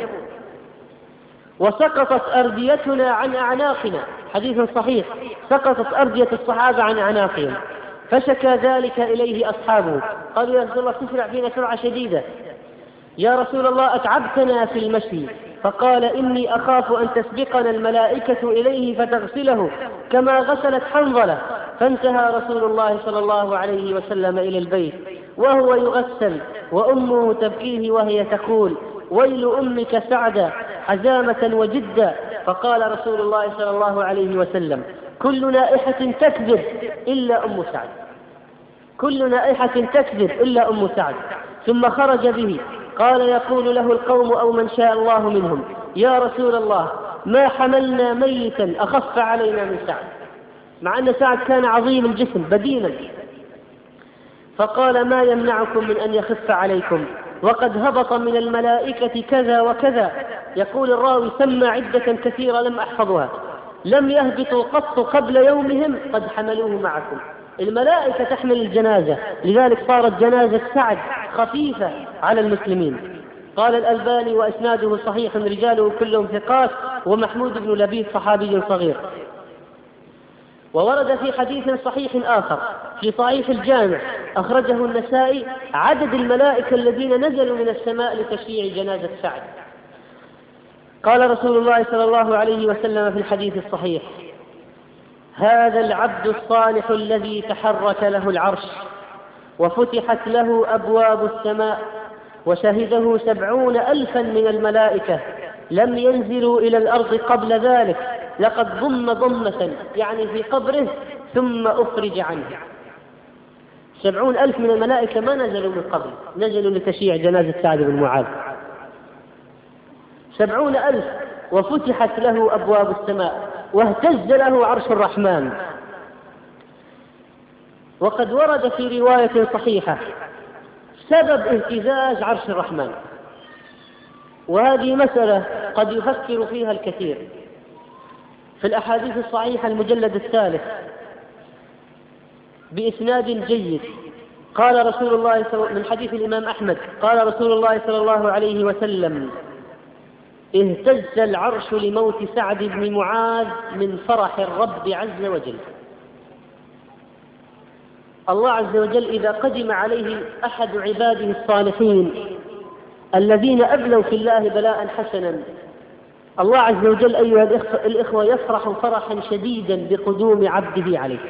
وسقطت أرديتنا عن أعناقنا، حديث صحيح، سقطت أردية الصحابة عن أعناقهم. فشكى ذلك إليه أصحابه، قالوا يا رسول الله تسرع بنا سرعة شديدة، يا رسول الله أتعبتنا في المشي. فقال إني أخاف أن تسبقنا الملائكة إليه فتغسله كما غسلت حنظلة. فانتهى رسول الله صلى الله عليه وسلم إلى البيت وهو يغسل، وأمه تبكيه وهي تقول ويل أمك سعدا حزامة وجدا. فقال رسول الله صلى الله عليه وسلم كل نائحة تكذب إلا أم سعد، كل نائحة تكذب إلا أم سعد. ثم خرج به، قال يقول له القوم أو من شاء الله منهم يا رسول الله ما حملنا ميتا أخف علينا من سعد، مع أن سعد كان عظيم الجسم بدينا. فقال ما يمنعكم من أن يخف عليكم وقد هبط من الملائكة كذا وكذا. يقول الراوي سمى عدة كثيرة لم أحفظها، لم يهبطوا قط قبل يومهم قد حملوه معكم. الملائكة تحمل الجنازة، لذلك صارت جنازة سعد خفيفة على المسلمين. قال الألباني وإسناده صحيح رجاله كلهم ثقات، ومحمود بن لبيد صحابي صغير. وورد في حديث صحيح آخر في صحيح الجامع أخرجه النسائي عدد الملائكة الذين نزلوا من السماء لتشييع جنازة سعد. قال رسول الله صلى الله عليه وسلم في الحديث الصحيح هذا العبد الصالح الذي تحرك له العرش وفتحت له أبواب السماء وشهده 70,000 من الملائكة لم ينزلوا إلى الأرض قبل ذلك، لقد ضم ضمة يعني في قبره ثم أخرج عنه. 70,000 من الملائكة ما نزلوا من قبل، نزلوا لتشييع جنازة سعد بن معاذ. 70,000 وفتحت له أبواب السماء واهتز له عرش الرحمن. وقد ورد في رواية صحيحة سبب اهتزاز عرش الرحمن، وهذه مسألة قد يفكر فيها الكثير. في الأحاديث الصحيحة المجلد 3 بإسناد جيد قال رسول الله من حديث الإمام أحمد قال رسول الله صلى الله عليه وسلم اهتز العرش لموت سعد بن معاذ من فرح الرب عز وجل. الله عز وجل إذا قدم عليه أحد عباده الصالحين الذين أبلوا في الله بلاء حسنا، الله عز وجل أيها الإخوة يفرح فرحا شديدا بقدوم عبده عليه،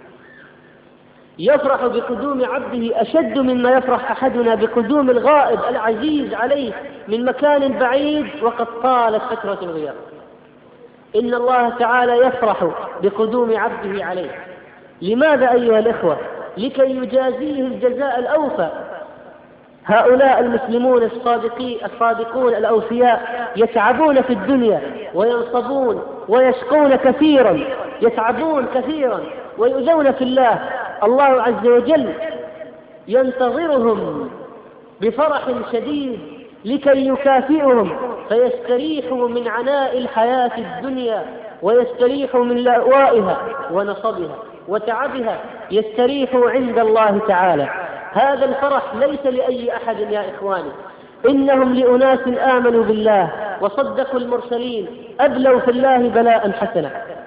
يفرح بقدوم عبده أشد مما يفرح أحدنا بقدوم الغائب العزيز عليه من مكان بعيد وقد طالت فترة الغياب. إن الله تعالى يفرح بقدوم عبده عليه. لماذا أيها الإخوة؟ لكي يجازيه الجزاء الأوفى. هؤلاء المسلمون الصادقون الأوفياء يتعبون في الدنيا وينصبون ويشقون كثيرا، يتعبون كثيرا ويؤذون في الله. الله عز وجل ينتظرهم بفرح شديد لكي يكافئهم فيستريحوا من عناء الحياة الدنيا ويستريحوا من لأوائها ونصبها وتعبها، يستريحوا عند الله تعالى. هذا الفرح ليس لأي أحد يا إخواني، إنهم لأناس آمنوا بالله وصدقوا المرسلين أبلوا في الله بلاء حسنا.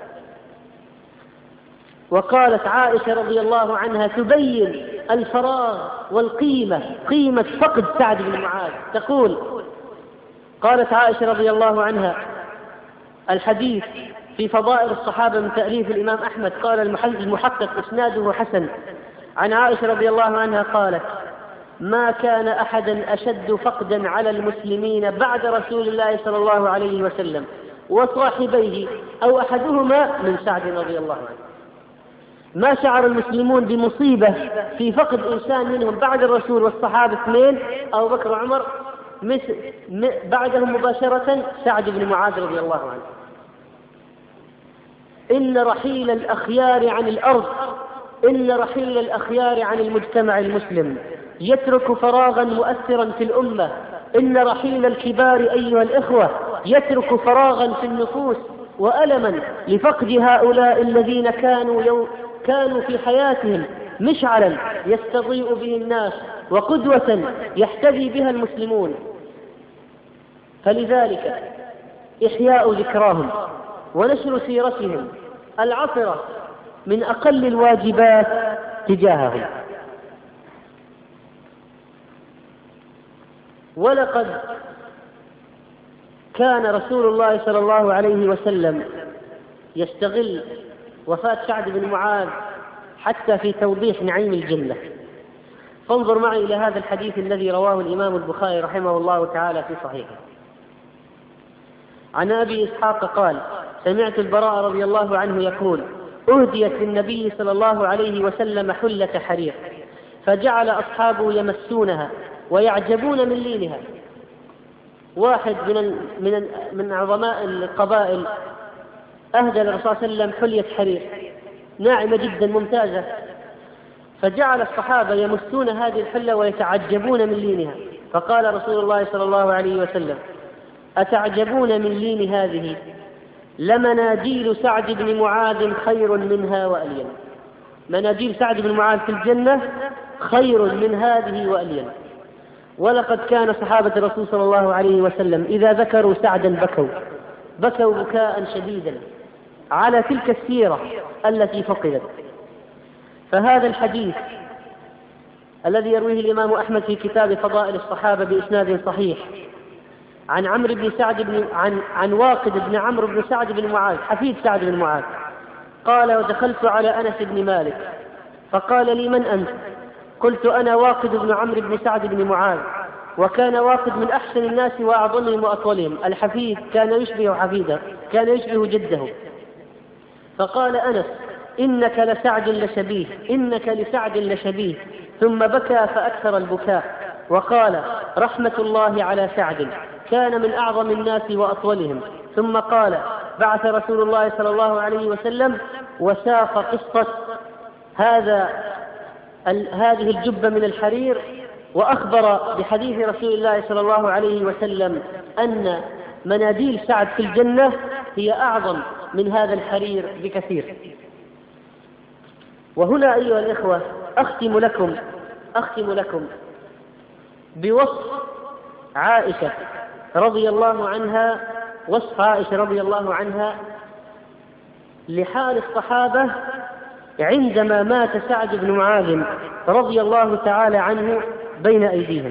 وقالت عائشة رضي الله عنها تبين الفراغ والقيمة، قيمة فقد سعد بن معاذ، تقول قالت عائشة رضي الله عنها الحديث في فضائل الصحابة من تأليف الإمام أحمد قال المحقق إسناده حسن عن عائشة رضي الله عنها قالت ما كان أحدا أشد فقدا على المسلمين بعد رسول الله صلى الله عليه وسلم وصاحبيه أو أحدهما من سعد رضي الله عنه. ما شعر المسلمون بمصيبة في فقد إنسان منهم بعد الرسول والصحابة اثنين أبو بكر وعمر بعدهم مباشرة سعد بن معاذ رضي الله عنه. إن رحيل الأخيار عن الأرض، إن رحيل الأخيار عن المجتمع المسلم يترك فراغا مؤثرا في الأمة. إن رحيل الكبار أيها الإخوة يترك فراغا في النفوس وألما لفقد هؤلاء الذين كانوا في حياتهم مشعلا يستضيء به الناس وقدوة يحتذي بها المسلمون. فلذلك إحياء ذكراهم ونشر سيرتهم العطرة من أقل الواجبات تجاههم. ولقد كان رسول الله صلى الله عليه وسلم يستغل وفاة سعد بن معاذ حتى في توضيح نعيم الجنة. فانظر معي إلى هذا الحديث الذي رواه الإمام البخاري رحمه الله تعالى في صحيحه. عن أبي إسحاق قال: سمعت البراء رضي الله عنه يقول: أهديت للنبي صلى الله عليه وسلم حلة حرير، فجعل أصحابه يمسونها ويعجبون من لينها. واحد من عظماء القبائل أهدى للرسول صلى الله عليه وسلم حلية حرير ناعمة جدا ممتازة، فجعل الصحابة يمسون هذه الحلة ويتعجبون من لينها. فقال رسول الله صلى الله عليه وسلم: أتعجبون من لين هذه؟ لمناديل سعد بن معاذ خير منها وألين. مناديل سعد بن معاذ في الجنة خير من هذه وألين. ولقد كان صحابة الرسول صلى الله عليه وسلم إذا ذكروا سعدا بكوا بكاء شديدا على تلك السيرة التي فقدت. فهذا الحديث الذي يرويه الإمام أحمد في كتاب فضائل الصحابة بإسناد صحيح عن عمرو بن سعد عن واقد بن عمرو بن سعد بن معاذ حفيد سعد بن معاذ قال: ودخلت على أنس بن مالك فقال لي: من أنت؟ قلت: أنا واقد بن عمرو بن سعد بن معاذ. وكان واقد من أحسن الناس وأعظمهم وأطولهم. الحفيد كان يشبه حفيده، كان يشبه جده. فقال أنس: إنك لسعد لشبيه. ثم بكى فأكثر البكاء وقال: رحمة الله على سعد، كان من أعظم الناس وأطولهم. ثم قال: بعث رسول الله صلى الله عليه وسلم وساق قصة هذه الجبة من الحرير، وأخبر بحديث رسول الله صلى الله عليه وسلم أن مناديل سعد في الجنة هي أعظم من هذا الحرير بكثير. وهنا أيها الإخوة أختم لكم بوصف عائشة رضي الله عنها لحال الصحابة عندما مات سعد بن معاذ رضي الله تعالى عنه بين أيديهم.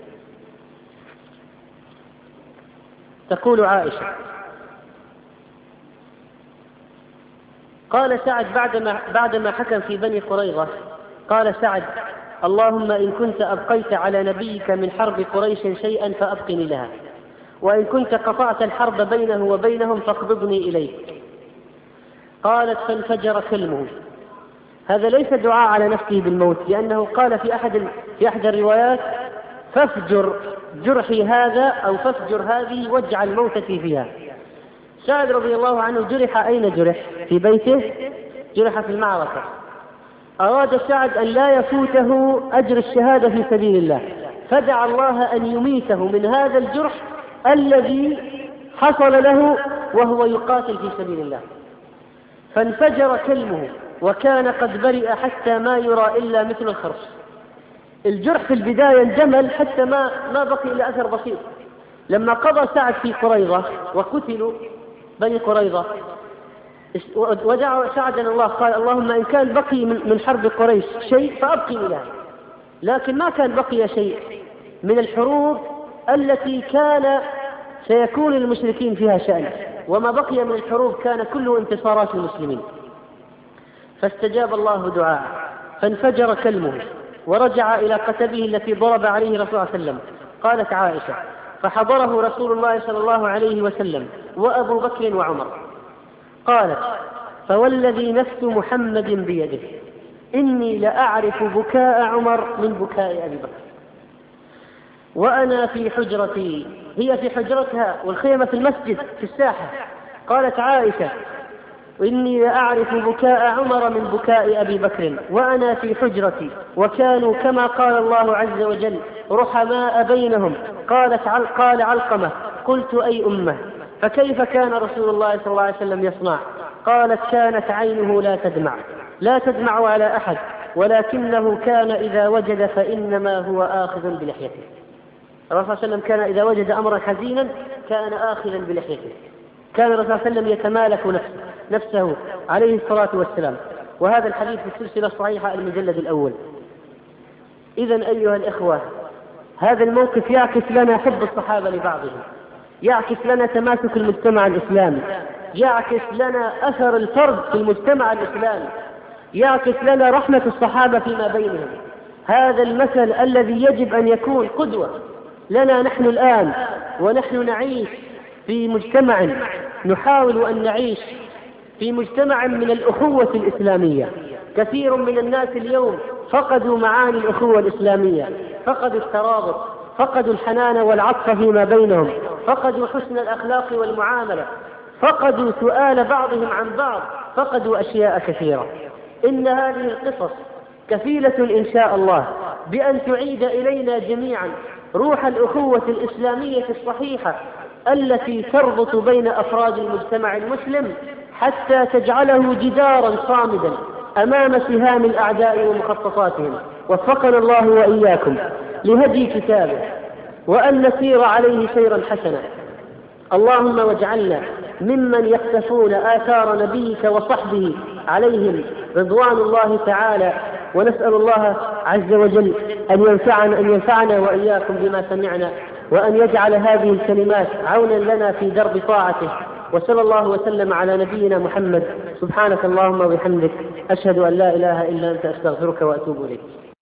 تقول عائشة: قال سعد بعدما حكم في بني قريظة، قال سعد: اللهم إن كنت أبقيت على نبيك من حرب قريش شيئا فأبقني لها، وإن كنت قطعت الحرب بينه وبينهم فاقبضني إليك. قالت: فانفجر كلمه. هذا ليس دعاء على نفسه بالموت، لأنه قال في أحد الروايات: فافجر جرحي هذا أو فافجر هذه واجعل موتتي فيها. سعد رضي الله عنه جرح أين جرح؟ في بيته؟ جرح في المعركة. أراد سعد أن لا يفوته أجر الشهادة في سبيل الله، فدعا الله أن يميته من هذا الجرح الذي حصل له وهو يقاتل في سبيل الله. فانفجر كلمه وكان قد برئ حتى ما يرى إلا مثل الخرص. الجرح في البداية انجمل حتى ما بقي إلا أثر بسيط. لما قضى سعد في قريظة وقتلوا بني قريظة، ودعا سعدا الله، قال: اللهم إن كان بقي من حرب قريش شيء فأبقي إليه. لكن ما كان بقي شيء من الحروب التي كان سيكون المشركين فيها شأن، وما بقي من الحروب كان كله انتصارات المسلمين. فاستجاب الله دعاءه فانفجر كلمه ورجع إلى قتبه التي ضرب عليه رسول الله صلى الله عليه وسلم. قالت عائشة: فحضره رسول الله صلى الله عليه وسلم وأبو بكر وعمر. قالت: فوالذي نفس محمد بيده إني لأعرف بكاء عمر من بكاء أبي بكر وأنا في حجرتي. هي في حجرتها والخيمة في المسجد في الساحة. قالت عائشة: وإني لأعرف بكاء عمر من بكاء أبي بكر وأنا في حجرتي وكانوا كما قال الله عز وجل رحماء بينهم. قال علقمة: قلت: أي أمة، فكيف كان رسول الله صلى الله عليه وسلم يصنع؟ قالت: كانت عينه لا تدمع على أحد، ولكنه كان إذا وجد فإنما هو آخذ بلحيته. الرسول صلى الله عليه وسلم كان إذا وجد أمرا حزينا كان آخذا بلحيته. كان الرسول صلى الله عليه وسلم يتمالك نفسه عليه الصلاة والسلام. وهذا الحديث في السلسلة الصحيحة المجلد الأول. إذن أيها الإخوة، هذا الموقف يعكس لنا حب الصحابة لبعضهم، يعكس لنا تماسك المجتمع الإسلامي، يعكس لنا أثر الفرد في المجتمع الإسلامي، يعكس لنا رحمة الصحابة فيما بينهم. هذا المثل الذي يجب أن يكون قدوة لنا نحن الآن، ونحن نعيش في مجتمع، نحاول أن نعيش في مجتمع من الأخوة الإسلامية. كثير من الناس اليوم فقدوا معاني الأخوة الإسلامية، فقدوا الترابط، فقدوا الحنان والعطف فيما بينهم، فقدوا حسن الأخلاق والمعاملة، فقدوا سؤال بعضهم عن بعض، فقدوا أشياء كثيرة. إن هذه القصص كفيلة إن شاء الله بأن تعيد إلينا جميعا روح الأخوة الإسلامية الصحيحة التي تربط بين أفراد المجتمع المسلم حتى تجعله جدارا صامدا أمام سهام الأعداء ومخططاتهم. وفقنا الله وإياكم لهدي كتابه وأن نسير عليه سيرا حسنا. اللهم واجعلنا ممن يقتفون آثار نبيك وصحبه عليهم رضوان الله تعالى. ونسأل الله عز وجل أن ينفعنا وإياكم بما سمعنا، وأن يجعل هذه الكلمات عونا لنا في درب طاعته. وصلى الله وسلم على نبينا محمد. سبحانك اللهم وبحمدك، أشهد أن لا إله إلا أنت، أستغفرك وأتوب إليك.